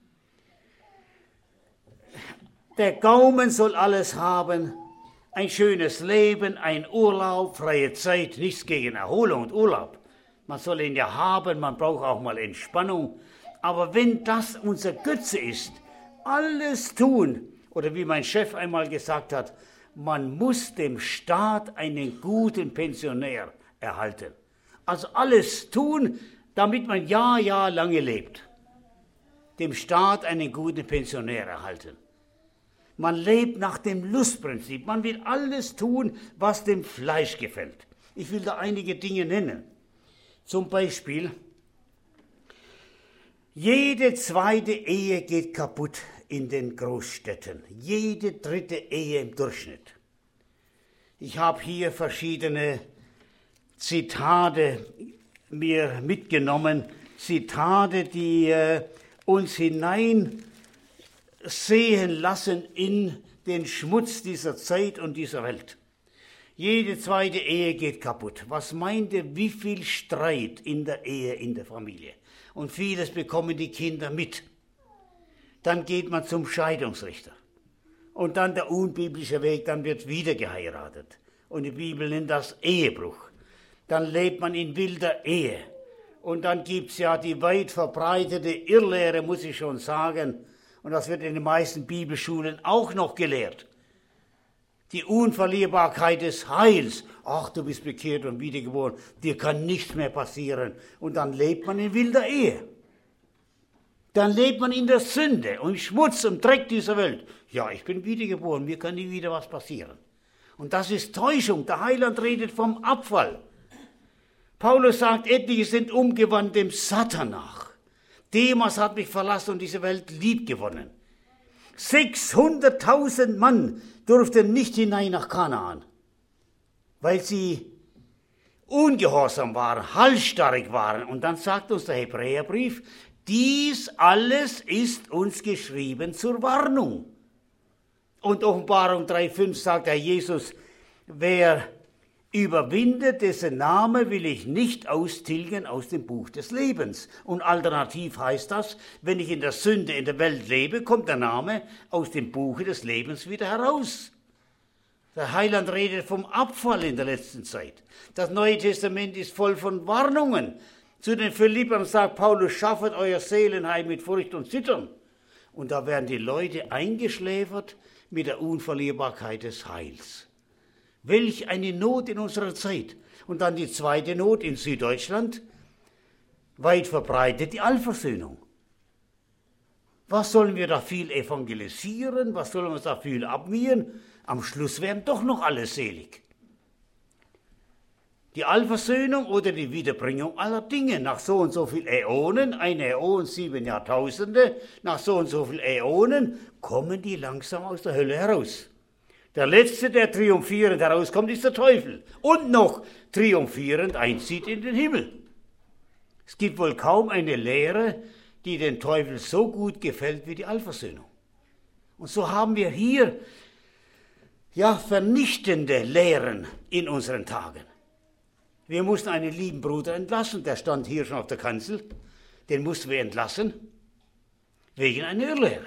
Der Gaumen soll alles haben, ein schönes Leben, ein Urlaub, freie Zeit, nichts gegen Erholung und Urlaub. Man soll ihn ja haben, man braucht auch mal Entspannung. Aber wenn das unser Götze ist, alles tun, oder wie mein Chef einmal gesagt hat, man muss dem Staat einen guten Pensionär erhalten. Also alles tun, damit man Jahr, Jahr lange lebt. Dem Staat einen guten Pensionär erhalten. Man lebt nach dem Lustprinzip. Man will alles tun, was dem Fleisch gefällt. Ich will da einige Dinge nennen. Zum Beispiel, jede zweite Ehe geht kaputt in den Großstädten. Jede dritte Ehe im Durchschnitt. Ich habe hier verschiedene Zitate mir mitgenommen. Zitate, die äh, uns hinein sehen lassen in den Schmutz dieser Zeit und dieser Welt. Jede zweite Ehe geht kaputt. Was meint ihr, wie viel Streit in der Ehe, in der Familie? Und vieles bekommen die Kinder mit. Dann geht man zum Scheidungsrichter. Und dann der unbiblische Weg, dann wird wieder geheiratet. Und die Bibel nennt das Ehebruch. Dann lebt man in wilder Ehe. Und dann gibt es ja die weit verbreitete Irrlehre, muss ich schon sagen, und das wird in den meisten Bibelschulen auch noch gelehrt. Die Unverlierbarkeit des Heils. Ach, du bist bekehrt und wiedergeboren, dir kann nichts mehr passieren. Und dann lebt man in wilder Ehe. Dann lebt man in der Sünde und im Schmutz und Dreck dieser Welt. Ja, ich bin wiedergeboren, mir kann nie wieder was passieren. Und das ist Täuschung. Der Heiland redet vom Abfall. Paulus sagt, etliche sind umgewandt dem Satan nach. Demas hat mich verlassen und diese Welt lieb gewonnen. sechshunderttausend Mann durften nicht hinein nach Kanaan, weil sie ungehorsam waren, halsstarrig waren. Und dann sagt uns der Hebräerbrief, dies alles ist uns geschrieben zur Warnung. Und Offenbarung drei fünf sagt Herr Jesus, wer überwindet, dessen Name will ich nicht austilgen aus dem Buch des Lebens. Und alternativ heißt das, wenn ich in der Sünde in der Welt lebe, kommt der Name aus dem Buche des Lebens wieder heraus. Der Heiland redet vom Abfall in der letzten Zeit. Das Neue Testament ist voll von Warnungen. Zu den Philippern sagt Paulus, schaffet euer Seelenheim mit Furcht und Zittern. Und da werden die Leute eingeschläfert mit der Unverlierbarkeit des Heils. Welch eine Not in unserer Zeit. Und dann die zweite Not in Süddeutschland, weit verbreitet die Allversöhnung. Was sollen wir da viel evangelisieren? Was sollen wir da viel abmieren? Am Schluss werden doch noch alle selig. Die Allversöhnung oder die Wiederbringung aller Dinge. Nach so und so viel Äonen, ein Äon, sieben Jahrtausende, nach so und so viel Äonen kommen die langsam aus der Hölle heraus. Der Letzte, der triumphierend herauskommt, ist der Teufel. Und noch triumphierend einzieht in den Himmel. Es gibt wohl kaum eine Lehre, die den Teufel so gut gefällt wie die Allversöhnung. Und so haben wir hier ja vernichtende Lehren in unseren Tagen. Wir mussten einen lieben Bruder entlassen, der stand hier schon auf der Kanzel. Den mussten wir entlassen, wegen einer Irrlehre.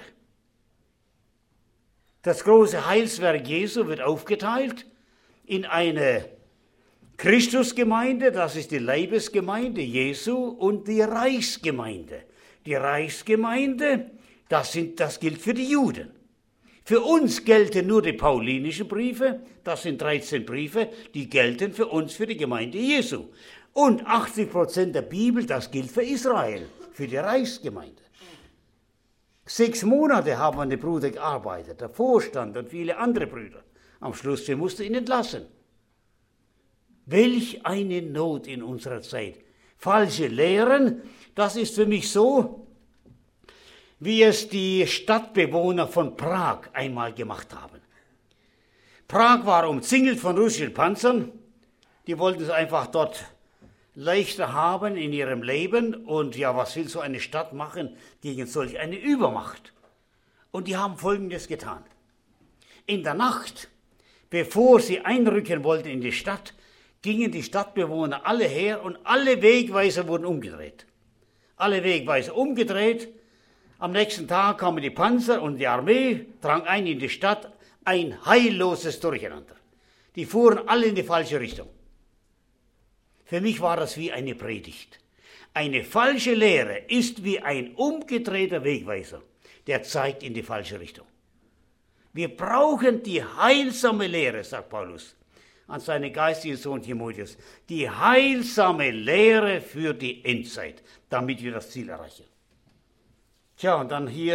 Das große Heilswerk Jesu wird aufgeteilt in eine Christusgemeinde, das ist die Leibesgemeinde Jesu, und die Reichsgemeinde. Die Reichsgemeinde, das, sind, das gilt für die Juden. Für uns gelten nur die paulinischen Briefe, das sind dreizehn Briefe, die gelten für uns, für die Gemeinde Jesu. Und achtzig Prozent der Bibel, das gilt für Israel, für die Reichsgemeinde. Sechs Monate haben wir an dem Bruder gearbeitet, der Vorstand und viele andere Brüder. Am Schluss, wir mussten ihn entlassen. Welch eine Not in unserer Zeit. Falsche Lehren, das ist für mich so, wie es die Stadtbewohner von Prag einmal gemacht haben. Prag war umzingelt von russischen Panzern, die wollten es einfach dort leichter haben in ihrem Leben. Und ja, was will so eine Stadt machen gegen solch eine Übermacht? Und die haben Folgendes getan. In der Nacht, bevor sie einrücken wollten in die Stadt, gingen die Stadtbewohner alle her und alle Wegweiser wurden umgedreht. Alle Wegweiser umgedreht. Am nächsten Tag kamen die Panzer und die Armee, drang ein in die Stadt, ein heilloses Durcheinander. Die fuhren alle in die falsche Richtung. Für mich war das wie eine Predigt. Eine falsche Lehre ist wie ein umgedrehter Wegweiser, der zeigt in die falsche Richtung. Wir brauchen die heilsame Lehre, sagt Paulus an seinen geistigen Sohn Timotheus, die heilsame Lehre für die Endzeit, damit wir das Ziel erreichen. Tja, und dann hier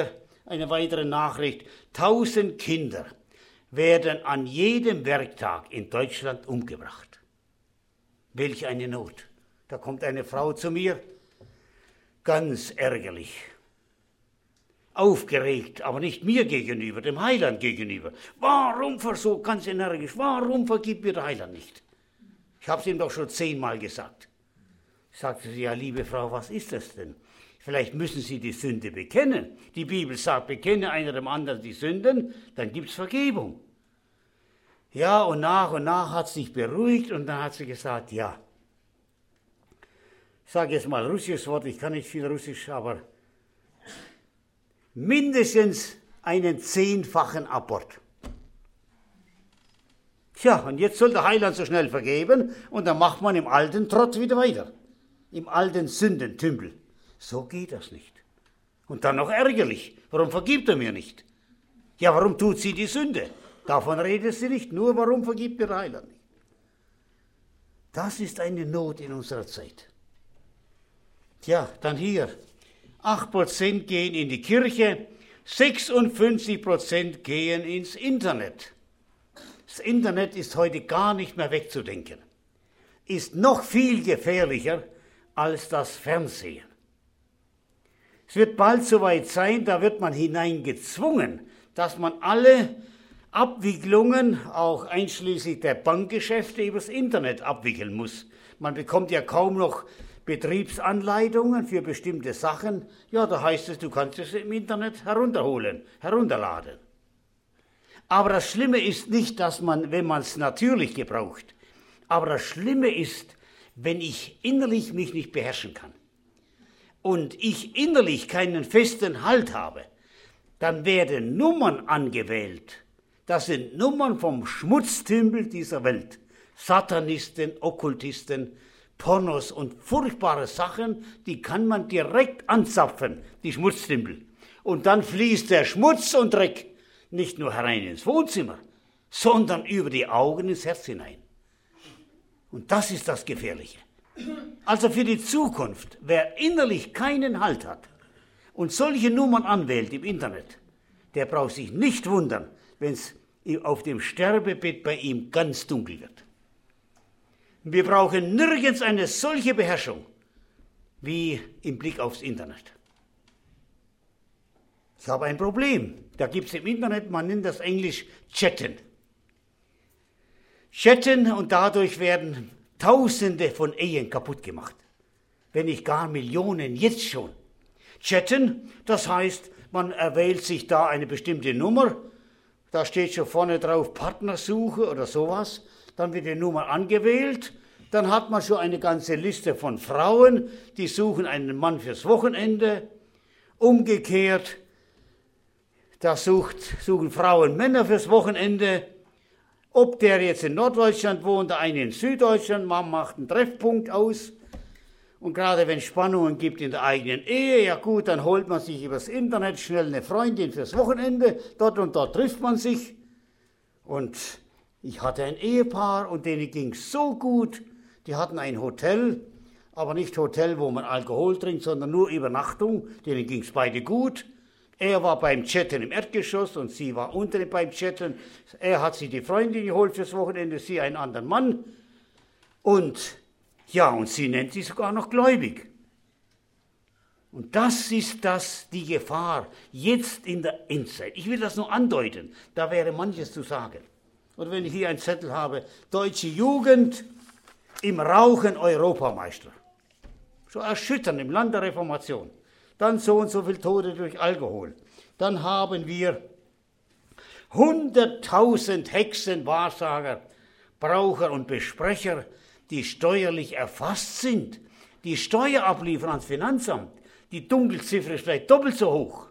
eine weitere Nachricht. Tausend Kinder werden an jedem Werktag in Deutschland umgebracht. Welch eine Not. Da kommt eine Frau zu mir, ganz ärgerlich, aufgeregt, aber nicht mir gegenüber, dem Heiland gegenüber. Warum, so ganz energisch, warum vergibt mir der Heiland nicht? Ich habe es ihm doch schon zehnmal gesagt. Sagte sie, ja, liebe Frau, was ist das denn? Vielleicht müssen Sie die Sünde bekennen. Die Bibel sagt, bekenne einer dem anderen die Sünden, dann gibt es Vergebung. Ja, und nach und nach hat sie sich beruhigt und dann hat sie gesagt, ja. Ich sage jetzt mal russisches Wort, ich kann nicht viel Russisch, aber mindestens einen zehnfachen Abort. Tja, und jetzt soll der Heiland so schnell vergeben und dann macht man im alten Trott wieder weiter. Im alten Sündentümpel. So geht das nicht. Und dann noch ärgerlich. Warum vergibt er mir nicht? Ja, warum tut sie die Sünde? Davon redet sie nicht. Nur warum vergibt mir der Heiland nicht? Das ist eine Not in unserer Zeit. Tja, dann hier. acht Prozent gehen in die Kirche, sechsundfünfzig Prozent gehen ins Internet. Das Internet ist heute gar nicht mehr wegzudenken. Ist noch viel gefährlicher als das Fernsehen. Es wird bald soweit sein, da wird man hineingezwungen, dass man alle Abwicklungen, auch einschließlich der Bankgeschäfte, übers Internet abwickeln muss. Man bekommt ja kaum noch Betriebsanleitungen für bestimmte Sachen. Ja, da heißt es, du kannst es im Internet herunterholen, herunterladen. Aber das Schlimme ist nicht, dass man, wenn man es natürlich gebraucht, aber das Schlimme ist, wenn ich innerlich mich nicht beherrschen kann und ich innerlich keinen festen Halt habe, dann werden Nummern angewählt. Das sind Nummern vom Schmutztümpel dieser Welt. Satanisten, Okkultisten, Pornos und furchtbare Sachen, die kann man direkt anzapfen, die Schmutztümpel. Und dann fließt der Schmutz und Dreck nicht nur herein ins Wohnzimmer, sondern über die Augen ins Herz hinein. Und das ist das Gefährliche. Also für die Zukunft, wer innerlich keinen Halt hat und solche Nummern anwählt im Internet, der braucht sich nicht wundern, wenn es auf dem Sterbebett bei ihm ganz dunkel wird. Wir brauchen nirgends eine solche Beherrschung wie im Blick aufs Internet. Ich habe ein Problem. Da gibt es im Internet, man nennt das Englisch Chatten. Chatten und dadurch werden Tausende von Ehen kaputt gemacht. Wenn nicht gar Millionen jetzt schon. Chatten, das heißt, man erwählt sich da eine bestimmte Nummer, da steht schon vorne drauf Partnersuche oder sowas, dann wird die Nummer angewählt, dann hat man schon eine ganze Liste von Frauen, die suchen einen Mann fürs Wochenende. Umgekehrt, da sucht, suchen Frauen Männer fürs Wochenende. Ob der jetzt in Norddeutschland wohnt, der eine in Süddeutschland, man macht einen Treffpunkt aus. Und gerade wenn es Spannungen gibt in der eigenen Ehe, ja gut, dann holt man sich übers Internet schnell eine Freundin fürs Wochenende. Dort und dort trifft man sich. Und ich hatte ein Ehepaar und denen ging es so gut. Die hatten ein Hotel, aber nicht Hotel, wo man Alkohol trinkt, sondern nur Übernachtung. Denen ging es beide gut. Er war beim Chatten im Erdgeschoss und sie war unten beim Chatten. Er hat sich die Freundin geholt fürs Wochenende, sie einen anderen Mann. Und ja, und sie nennt sich sogar noch gläubig. Und das ist das, die Gefahr jetzt in der Endzeit. Ich will das nur andeuten, da wäre manches zu sagen. Oder wenn ich hier einen Zettel habe, deutsche Jugend im Rauchen Europameister. So erschütternd im Land der Reformation. Dann so und so viele Tote durch Alkohol. Dann haben wir hunderttausend Hexen, Wahrsager, Braucher und Besprecher, die steuerlich erfasst sind, die Steuer abliefern ans Finanzamt. Die Dunkelziffer ist vielleicht doppelt so hoch.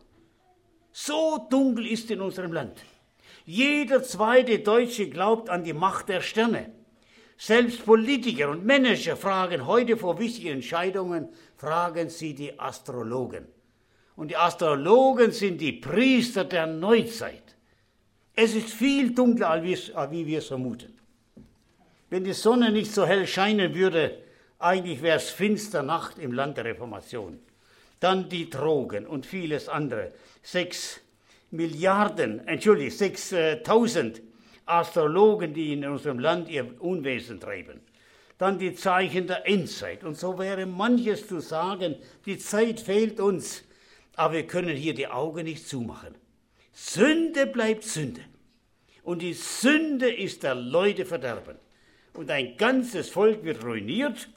So dunkel ist in unserem Land. Jeder zweite Deutsche glaubt an die Macht der Sterne. Selbst Politiker und Manager fragen heute vor wichtigen Entscheidungen, fragen sie die Astrologen. Und die Astrologen sind die Priester der Neuzeit. Es ist viel dunkler, als wie wir es vermuten. Wenn die Sonne nicht so hell scheinen würde, eigentlich wäre es finster Nacht im Land der Reformation. Dann die Drogen und vieles andere. Sex, Milliarden, entschuldige, sechstausend Astrologen, die in unserem Land ihr Unwesen treiben. Dann die Zeichen der Endzeit. Und so wäre manches zu sagen, die Zeit fehlt uns, aber wir können hier die Augen nicht zumachen. Sünde bleibt Sünde. Und die Sünde ist der Leute Verderben. Und ein ganzes Volk wird ruiniert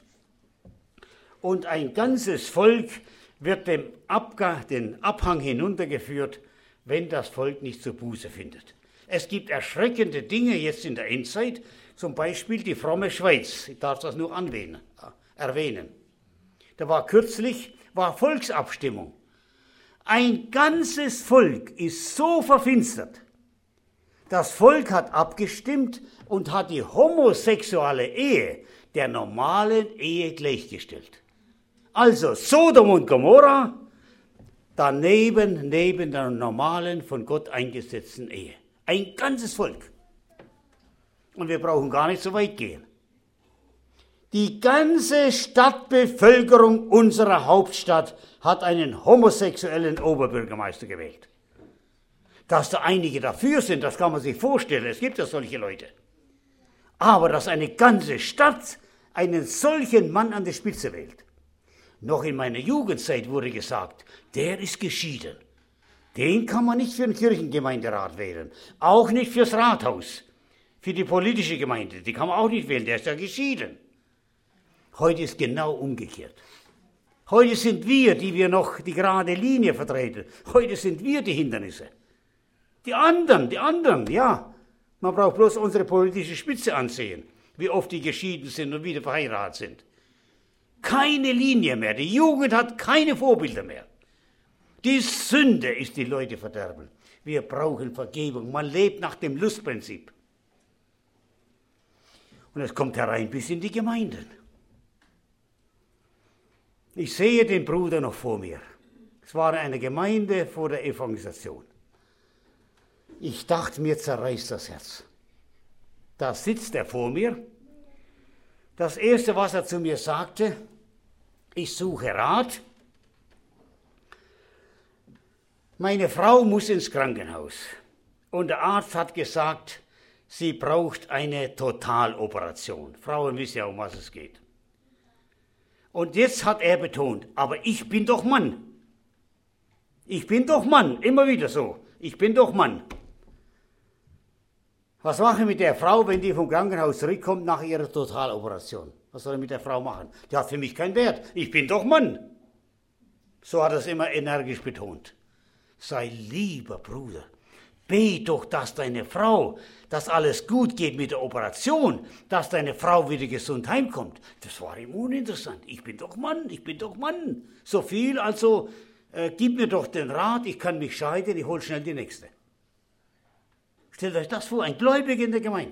und ein ganzes Volk wird dem Abgang, den Abhang hinuntergeführt, wenn das Volk nicht zur Buße findet. Es gibt erschreckende Dinge jetzt in der Endzeit, zum Beispiel die fromme Schweiz. Ich darf das nur anwählen, erwähnen. Da war kürzlich war Volksabstimmung. Ein ganzes Volk ist so verfinstert. Das Volk hat abgestimmt und hat die homosexuelle Ehe der normalen Ehe gleichgestellt. Also Sodom und Gomorra daneben, neben der normalen, von Gott eingesetzten Ehe. Ein ganzes Volk. Und wir brauchen gar nicht so weit gehen. Die ganze Stadtbevölkerung unserer Hauptstadt hat einen homosexuellen Oberbürgermeister gewählt. Dass da einige dafür sind, das kann man sich vorstellen, es gibt ja solche Leute. Aber dass eine ganze Stadt einen solchen Mann an die Spitze wählt. Noch in meiner Jugendzeit wurde gesagt, der ist geschieden. Den kann man nicht für den Kirchengemeinderat wählen, auch nicht fürs Rathaus, für die politische Gemeinde, die kann man auch nicht wählen, der ist ja geschieden. Heute ist genau umgekehrt. Heute sind wir, die wir noch die gerade Linie vertreten, heute sind wir die Hindernisse. Die anderen, die anderen, ja. Man braucht bloß unsere politische Spitze ansehen, wie oft die geschieden sind und wieder verheiratet sind. Keine Linie mehr, die Jugend hat keine Vorbilder mehr. Die Sünde ist die Leute verderben. Wir brauchen Vergebung, man lebt nach dem Lustprinzip. Und es kommt herein bis in die Gemeinden. Ich sehe den Bruder noch vor mir. Es war eine Gemeinde vor der Evangelisation. Ich dachte, mir zerreißt das Herz. Da sitzt er vor mir. Das Erste, was er zu mir sagte, ich suche Rat. Meine Frau muss ins Krankenhaus. Und der Arzt hat gesagt, sie braucht eine Totaloperation. Frauen wissen ja, um was es geht. Und jetzt hat er betont, aber ich bin doch Mann. Ich bin doch Mann, immer wieder so. Ich bin doch Mann. Was mache ich mit der Frau, wenn die vom Krankenhaus zurückkommt nach ihrer Totaloperation? Was soll ich mit der Frau machen? Die hat für mich keinen Wert. Ich bin doch Mann. So hat er es immer energisch betont. Sei lieber Bruder, bet doch, dass deine Frau, dass alles gut geht mit der Operation, dass deine Frau wieder gesund heimkommt. Das war ihm uninteressant. Ich bin doch Mann, ich bin doch Mann. So viel, also äh, gib mir doch den Rat, ich kann mich scheiden, ich hol schnell die nächste. Stellt euch das vor, ein Gläubiger in der Gemeinde.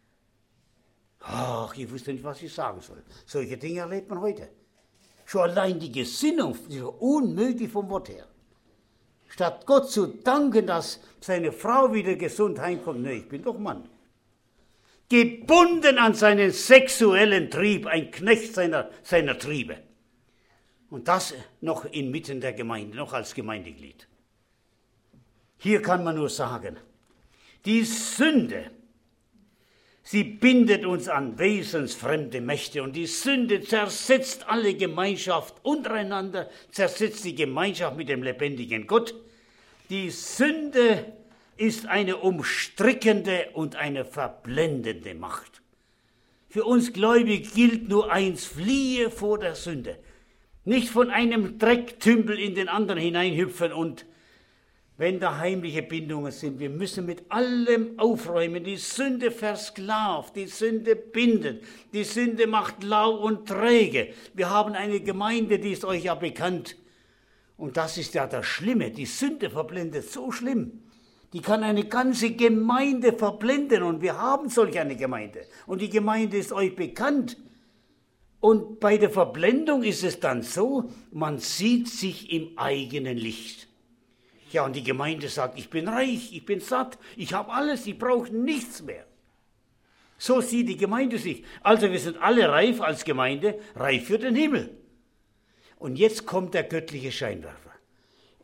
Ach, ich wusste nicht, was ich sagen soll. Solche Dinge erlebt man heute. Schon allein die Gesinnung ist unmöglich vom Wort her. Statt Gott zu danken, dass seine Frau wieder gesund heimkommt, nee, ich bin doch Mann. Gebunden an seinen sexuellen Trieb, ein Knecht seiner, seiner Triebe. Und das noch inmitten der Gemeinde, noch als Gemeindeglied. Hier kann man nur sagen, die Sünde, sie bindet uns an wesensfremde Mächte und die Sünde zersetzt alle Gemeinschaft untereinander, zersetzt die Gemeinschaft mit dem lebendigen Gott. Die Sünde ist eine umstrickende und eine verblendende Macht. Für uns Gläubige gilt nur eins, fliehe vor der Sünde. Nicht von einem Drecktümpel in den anderen hineinhüpfen und wenn da heimliche Bindungen sind, wir müssen mit allem aufräumen. Die Sünde versklavt, die Sünde bindet, die Sünde macht lau und träge. Wir haben eine Gemeinde, die ist euch ja bekannt. Und das ist ja das Schlimme, die Sünde verblendet so schlimm. Die kann eine ganze Gemeinde verblenden und wir haben solch eine Gemeinde. Und die Gemeinde ist euch bekannt. Und bei der Verblendung ist es dann so, man sieht sich im eigenen Licht. Ja, und die Gemeinde sagt, ich bin reich, ich bin satt, ich habe alles, ich brauche nichts mehr. So sieht die Gemeinde sich. Also wir sind alle reif als Gemeinde, reif für den Himmel. Und jetzt kommt der göttliche Scheinwerfer.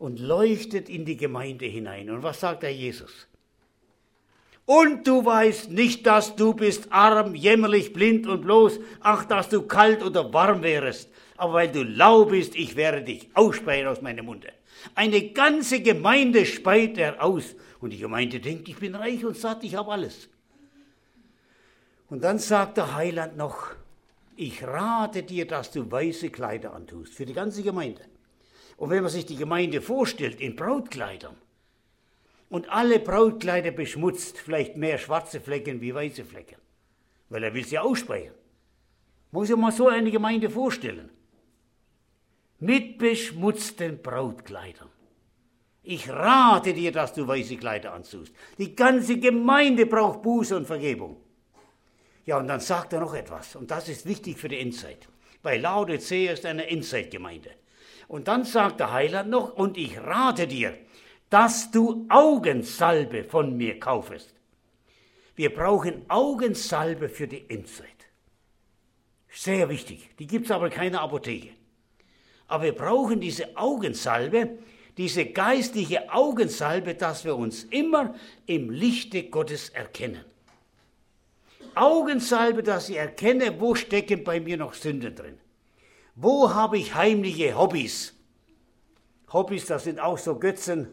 und leuchtet in die Gemeinde hinein. Und was sagt der Jesus? Und du weißt nicht, dass du bist arm, jämmerlich, blind und bloß, ach, dass du kalt oder warm wärest. Aber weil du lau bist, ich werde dich ausspeien aus meinem Munde. Eine ganze Gemeinde speit er aus. Und die Gemeinde denkt, ich bin reich und satt, ich habe alles. Und dann sagt der Heiland noch, ich rate dir, dass du weiße Kleider antust, für die ganze Gemeinde. Und wenn man sich die Gemeinde vorstellt, in Brautkleidern, und alle Brautkleider beschmutzt, vielleicht mehr schwarze Flecken wie weiße Flecken, weil er will sie ausspeien. Muss ich mal so eine Gemeinde vorstellen. Mit beschmutzten Brautkleidern. Ich rate dir, dass du weiße Kleider anziehst. Die ganze Gemeinde braucht Buße und Vergebung. Ja, und dann sagt er noch etwas, und das ist wichtig für die Endzeit. Bei Laodicea ist eine Endzeitgemeinde. Und dann sagt der Heiland noch, und ich rate dir, dass du Augensalbe von mir kaufest. Wir brauchen Augensalbe für die Endzeit. Sehr wichtig. Die gibt es aber in keiner Apotheke. Aber wir brauchen diese Augensalbe, diese geistliche Augensalbe, dass wir uns immer im Lichte Gottes erkennen. Augensalbe, dass ich erkenne, wo stecken bei mir noch Sünden drin. Wo habe ich heimliche Hobbys? Hobbys, das sind auch so Götzen.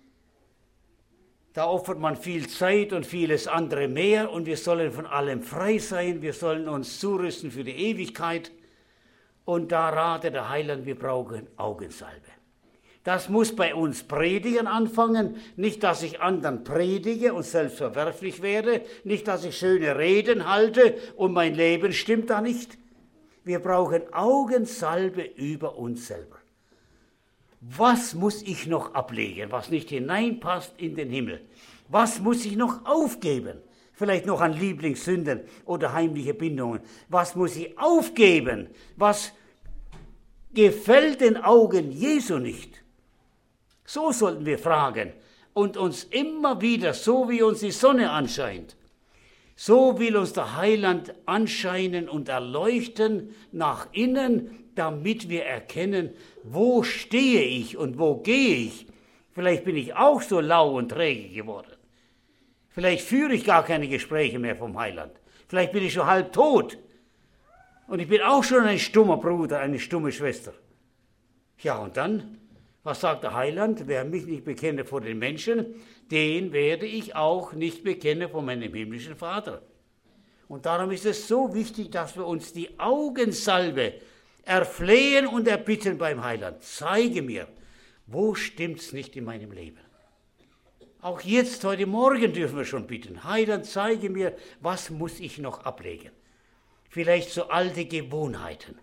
Da opfert man viel Zeit und vieles andere mehr und wir sollen von allem frei sein. Wir sollen uns zurüsten für die Ewigkeit. Und da ratet der Heiland, wir brauchen Augensalbe. Das muss bei uns Predigen anfangen. Nicht, dass ich anderen predige und selbst verwerflich werde. Nicht, dass ich schöne Reden halte und mein Leben stimmt da nicht. Wir brauchen Augensalbe über uns selber. Was muss ich noch ablegen, was nicht hineinpasst in den Himmel? Was muss ich noch aufgeben? Vielleicht noch an Lieblingssünden oder heimliche Bindungen. Was muss ich aufgeben? Was gefällt den Augen Jesu nicht? So sollten wir fragen und uns immer wieder, so wie uns die Sonne anscheint, so will uns der Heiland anscheinen und erleuchten nach innen, damit wir erkennen, wo stehe ich und wo gehe ich. Vielleicht bin ich auch so lau und träge geworden. Vielleicht führe ich gar keine Gespräche mehr vom Heiland. Vielleicht bin ich schon halb tot. Und ich bin auch schon ein stummer Bruder, eine stumme Schwester. Ja, und dann, was sagt der Heiland? Wer mich nicht bekenne vor den Menschen, den werde ich auch nicht bekennen vor meinem himmlischen Vater. Und darum ist es so wichtig, dass wir uns die Augensalbe erflehen und erbitten beim Heiland. Zeige mir, wo stimmt's nicht in meinem Leben? Auch jetzt, heute Morgen dürfen wir schon bitten. Heiland, zeige mir, was muss ich noch ablegen? Vielleicht so alte Gewohnheiten.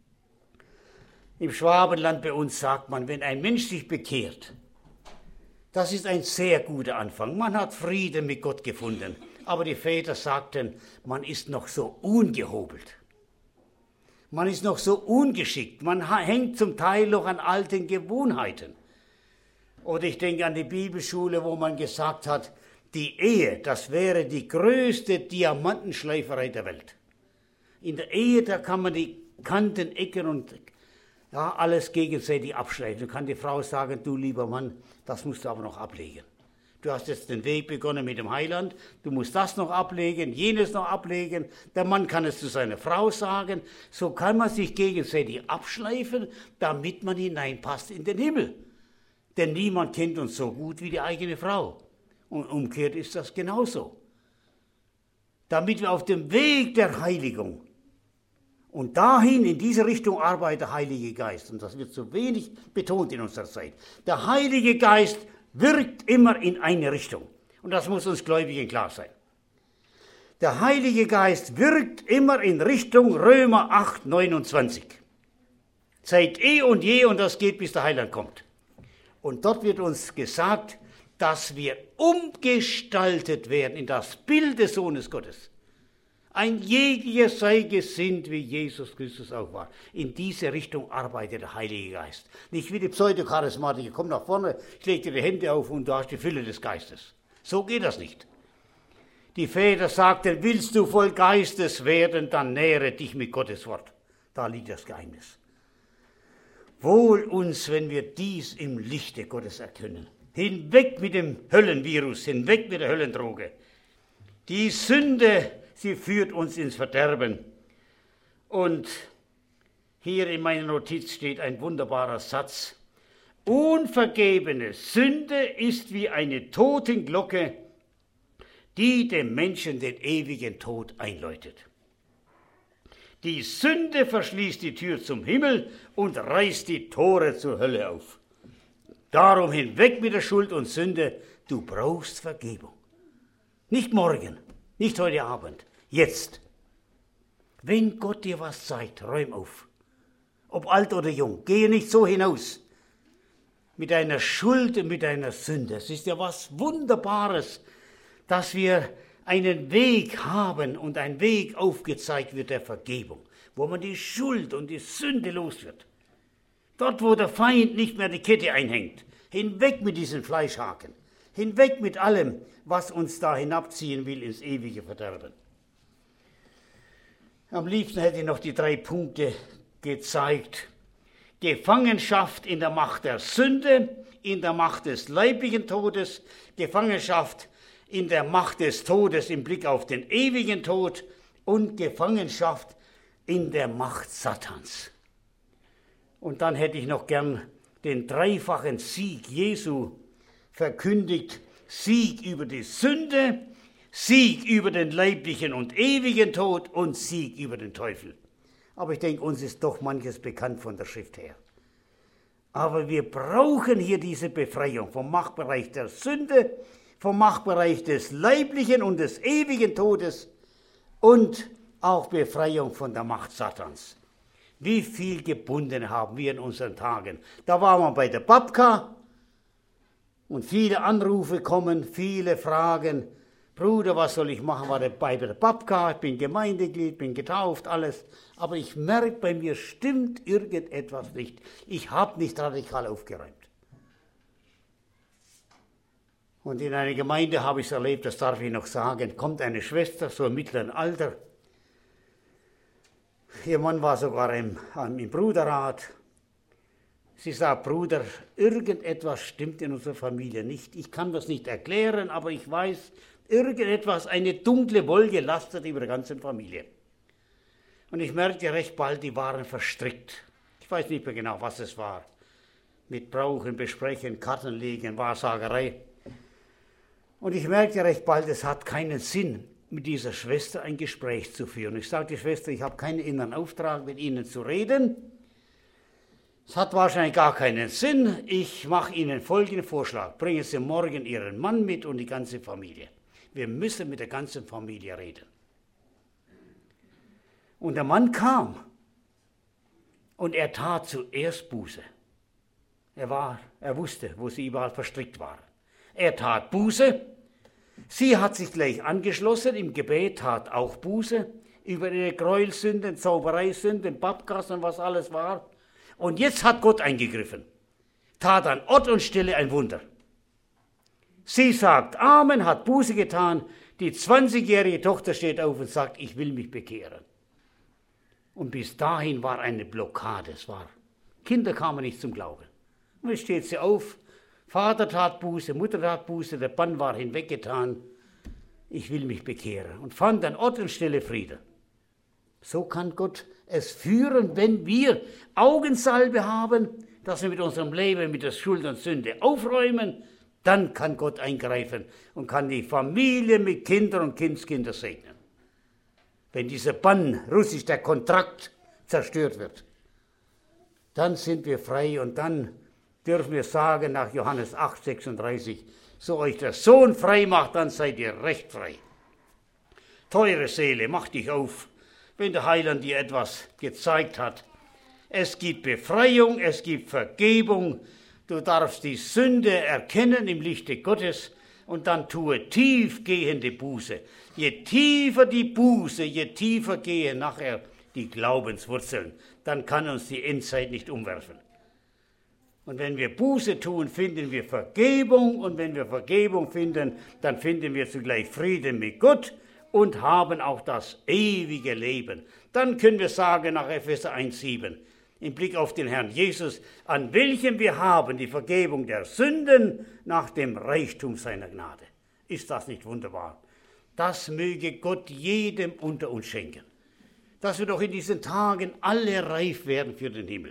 Im Schwabenland bei uns sagt man, wenn ein Mensch sich bekehrt, das ist ein sehr guter Anfang. Man hat Frieden mit Gott gefunden. Aber die Väter sagten, man ist noch so ungehobelt. Man ist noch so ungeschickt. Man hängt zum Teil noch an alten Gewohnheiten. Oder ich denke an die Bibelschule, wo man gesagt hat, die Ehe, das wäre die größte Diamantenschleiferei der Welt. In der Ehe, da kann man die Kanten, Ecken und ja, alles gegenseitig abschleifen. Da kann die Frau sagen, du lieber Mann, das musst du aber noch ablegen. Du hast jetzt den Weg begonnen mit dem Heiland, du musst das noch ablegen, jenes noch ablegen. Der Mann kann es zu seiner Frau sagen. So kann man sich gegenseitig abschleifen, damit man hineinpasst in den Himmel. Denn niemand kennt uns so gut wie die eigene Frau. Und umgekehrt ist das genauso. Damit wir auf dem Weg der Heiligung und dahin, in diese Richtung arbeitet der Heilige Geist. Und das wird so wenig betont in unserer Zeit. Der Heilige Geist wirkt immer in eine Richtung. Und das muss uns Gläubigen klar sein. Der Heilige Geist wirkt immer in Richtung Römer acht, neunundzwanzig. Seit eh und je, und das geht, bis der Heiland kommt. Und dort wird uns gesagt, dass wir umgestaltet werden in das Bild des Sohnes Gottes. Ein jeglicher sei gesinnt, wie Jesus Christus auch war. In diese Richtung arbeitet der Heilige Geist. Nicht wie die Pseudocharismatiker, komm nach vorne, schläg dir die Hände auf und du hast die Fülle des Geistes. So geht das nicht. Die Väter sagten, willst du voll Geistes werden, dann nähre dich mit Gottes Wort. Da liegt das Geheimnis. Wohl uns, wenn wir dies im Lichte Gottes erkennen. Hinweg mit dem Höllenvirus, hinweg mit der Höllendroge. Die Sünde, sie führt uns ins Verderben. Und hier in meiner Notiz steht ein wunderbarer Satz. Unvergebene Sünde ist wie eine Totenglocke, die dem Menschen den ewigen Tod einläutet. Die Sünde verschließt die Tür zum Himmel und reißt die Tore zur Hölle auf. Darum hinweg mit der Schuld und Sünde, du brauchst Vergebung. Nicht morgen, nicht heute Abend, jetzt. Wenn Gott dir was zeigt, räum auf. Ob alt oder jung, gehe nicht so hinaus. Mit deiner Schuld und mit deiner Sünde. Es ist ja was Wunderbares, dass wir einen Weg haben und ein Weg aufgezeigt wird der Vergebung, wo man die Schuld und die Sünde los wird. Dort, wo der Feind nicht mehr die Kette einhängt, hinweg mit diesen Fleischhaken, hinweg mit allem, was uns da hinabziehen will ins ewige Verderben. Am liebsten hätte ich noch die drei Punkte gezeigt. Gefangenschaft in der Macht der Sünde, in der Macht des leiblichen Todes, Gefangenschaft in der Macht des Todes im Blick auf den ewigen Tod und Gefangenschaft in der Macht Satans. Und dann hätte ich noch gern den dreifachen Sieg Jesu verkündigt. Sieg über die Sünde, Sieg über den leiblichen und ewigen Tod und Sieg über den Teufel. Aber ich denke, uns ist doch manches bekannt von der Schrift her. Aber wir brauchen hier diese Befreiung vom Machtbereich der Sünde, vom Machtbereich des leiblichen und des ewigen Todes und auch Befreiung von der Macht Satans. Wie viel gebunden haben wir in unseren Tagen? Da waren wir bei der Babka und viele Anrufe kommen, viele Fragen. Bruder, was soll ich machen? War bei der Babka, ich bin Gemeindeglied, bin getauft, alles. Aber ich merke, bei mir stimmt irgendetwas nicht. Ich habe nicht radikal aufgeräumt. Und in einer Gemeinde habe ich es erlebt, das darf ich noch sagen, kommt eine Schwester, so im mittleren Alter. Ihr Mann war sogar im, im Bruderrat. Sie sagt, Bruder, irgendetwas stimmt in unserer Familie nicht. Ich kann das nicht erklären, aber ich weiß, irgendetwas, eine dunkle Wolke lastet über der ganzen Familie. Und ich merkte recht bald, die waren verstrickt. Ich weiß nicht mehr genau, was es war. Mit Brauchen, Besprechen, Karten legen, Wahrsagerei. Und ich merkte recht bald, es hat keinen Sinn, mit dieser Schwester ein Gespräch zu führen. Ich sagte, Schwester, ich habe keinen inneren Auftrag, mit Ihnen zu reden. Es hat wahrscheinlich gar keinen Sinn. Ich mache Ihnen folgenden Vorschlag. Bringen Sie morgen Ihren Mann mit und die ganze Familie. Wir müssen mit der ganzen Familie reden. Und der Mann kam und er tat zuerst Buße. Er war, er wusste, wo sie überall verstrickt waren. Er tat Buße. Sie hat sich gleich angeschlossen im Gebet, tat auch Buße über ihre Gräuelsünden, Zaubereisünden, Babkas und was alles war. Und jetzt hat Gott eingegriffen, tat an Ort und Stelle ein Wunder. Sie sagt Amen, hat Buße getan. Die zwanzigjährige Tochter steht auf und sagt, ich will mich bekehren. Und bis dahin war eine Blockade. Es war, Kinder kamen nicht zum Glauben. Und jetzt steht sie auf. Vater tat Buße, Mutter tat Buße, der Bann war hinweggetan. Ich will mich bekehren. Und fand an Ort und Stelle Frieden. So kann Gott es führen, wenn wir Augensalbe haben, dass wir mit unserem Leben, mit der Schuld und Sünde aufräumen. Dann kann Gott eingreifen und kann die Familie mit Kindern und Kindskinder segnen. Wenn dieser Bann, russisch der Kontrakt, zerstört wird, dann sind wir frei und dann dürfen wir sagen nach Johannes acht, sechsunddreißig, so euch der Sohn frei macht, dann seid ihr recht frei. Teure Seele, mach dich auf, wenn der Heiland dir etwas gezeigt hat. Es gibt Befreiung, es gibt Vergebung. Du darfst die Sünde erkennen im Lichte Gottes und dann tue tiefgehende Buße. Je tiefer die Buße, je tiefer gehen nachher die Glaubenswurzeln. Dann kann uns die Endzeit nicht umwerfen. Und wenn wir Buße tun, finden wir Vergebung. Und wenn wir Vergebung finden, dann finden wir zugleich Frieden mit Gott und haben auch das ewige Leben. Dann können wir sagen nach Epheser eins, sieben, im Blick auf den Herrn Jesus, an welchem wir haben die Vergebung der Sünden nach dem Reichtum seiner Gnade. Ist das nicht wunderbar? Das möge Gott jedem unter uns schenken, dass wir doch in diesen Tagen alle reif werden für den Himmel.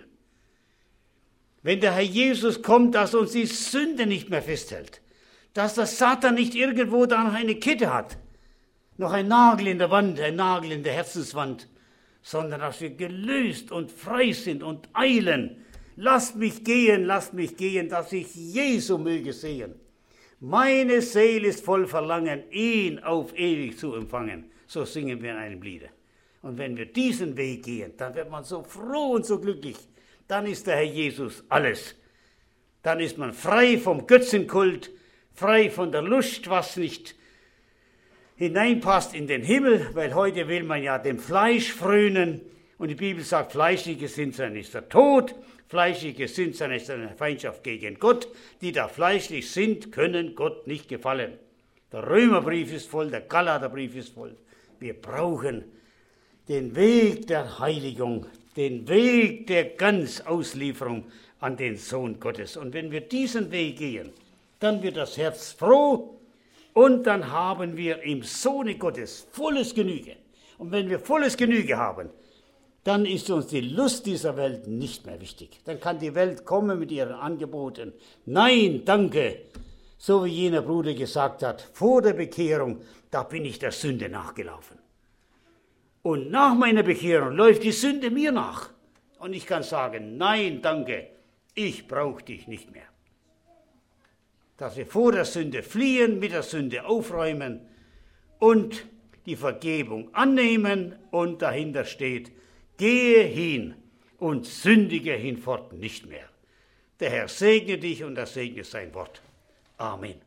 Wenn der Herr Jesus kommt, dass uns die Sünde nicht mehr festhält, dass der Satan nicht irgendwo da noch eine Kette hat, noch ein Nagel in der Wand, ein Nagel in der Herzenswand, sondern dass wir gelöst und frei sind und eilen. Lasst mich gehen, lasst mich gehen, dass ich Jesu möge sehen. Meine Seele ist voll Verlangen, ihn auf ewig zu empfangen. So singen wir in einem Liede. Und wenn wir diesen Weg gehen, dann wird man so froh und so glücklich. Dann ist der Herr Jesus alles. Dann ist man frei vom Götzenkult, frei von der Lust, was nicht hineinpasst in den Himmel, weil heute will man ja dem Fleisch frönen. Und die Bibel sagt, fleischliche Sinnssein ist der Tod, fleischliche Sinnssein ist eine Feindschaft gegen Gott. Die da fleischlich sind, können Gott nicht gefallen. Der Römerbrief ist voll, der Galaterbrief ist voll. Wir brauchen den Weg der Heiligung, den Weg der Ganzauslieferung an den Sohn Gottes. Und wenn wir diesen Weg gehen, dann wird das Herz froh und dann haben wir im Sohne Gottes volles Genüge. Und wenn wir volles Genüge haben, dann ist uns die Lust dieser Welt nicht mehr wichtig. Dann kann die Welt kommen mit ihren Angeboten. Nein, danke. So wie jener Bruder gesagt hat, vor der Bekehrung, da bin ich der Sünde nachgelaufen. Und nach meiner Bekehrung läuft die Sünde mir nach. Und ich kann sagen, nein, danke, ich brauche dich nicht mehr. Dass wir vor der Sünde fliehen, mit der Sünde aufräumen und die Vergebung annehmen und dahinter steht, gehe hin und sündige hinfort nicht mehr. Der Herr segne dich und er segne sein Wort. Amen.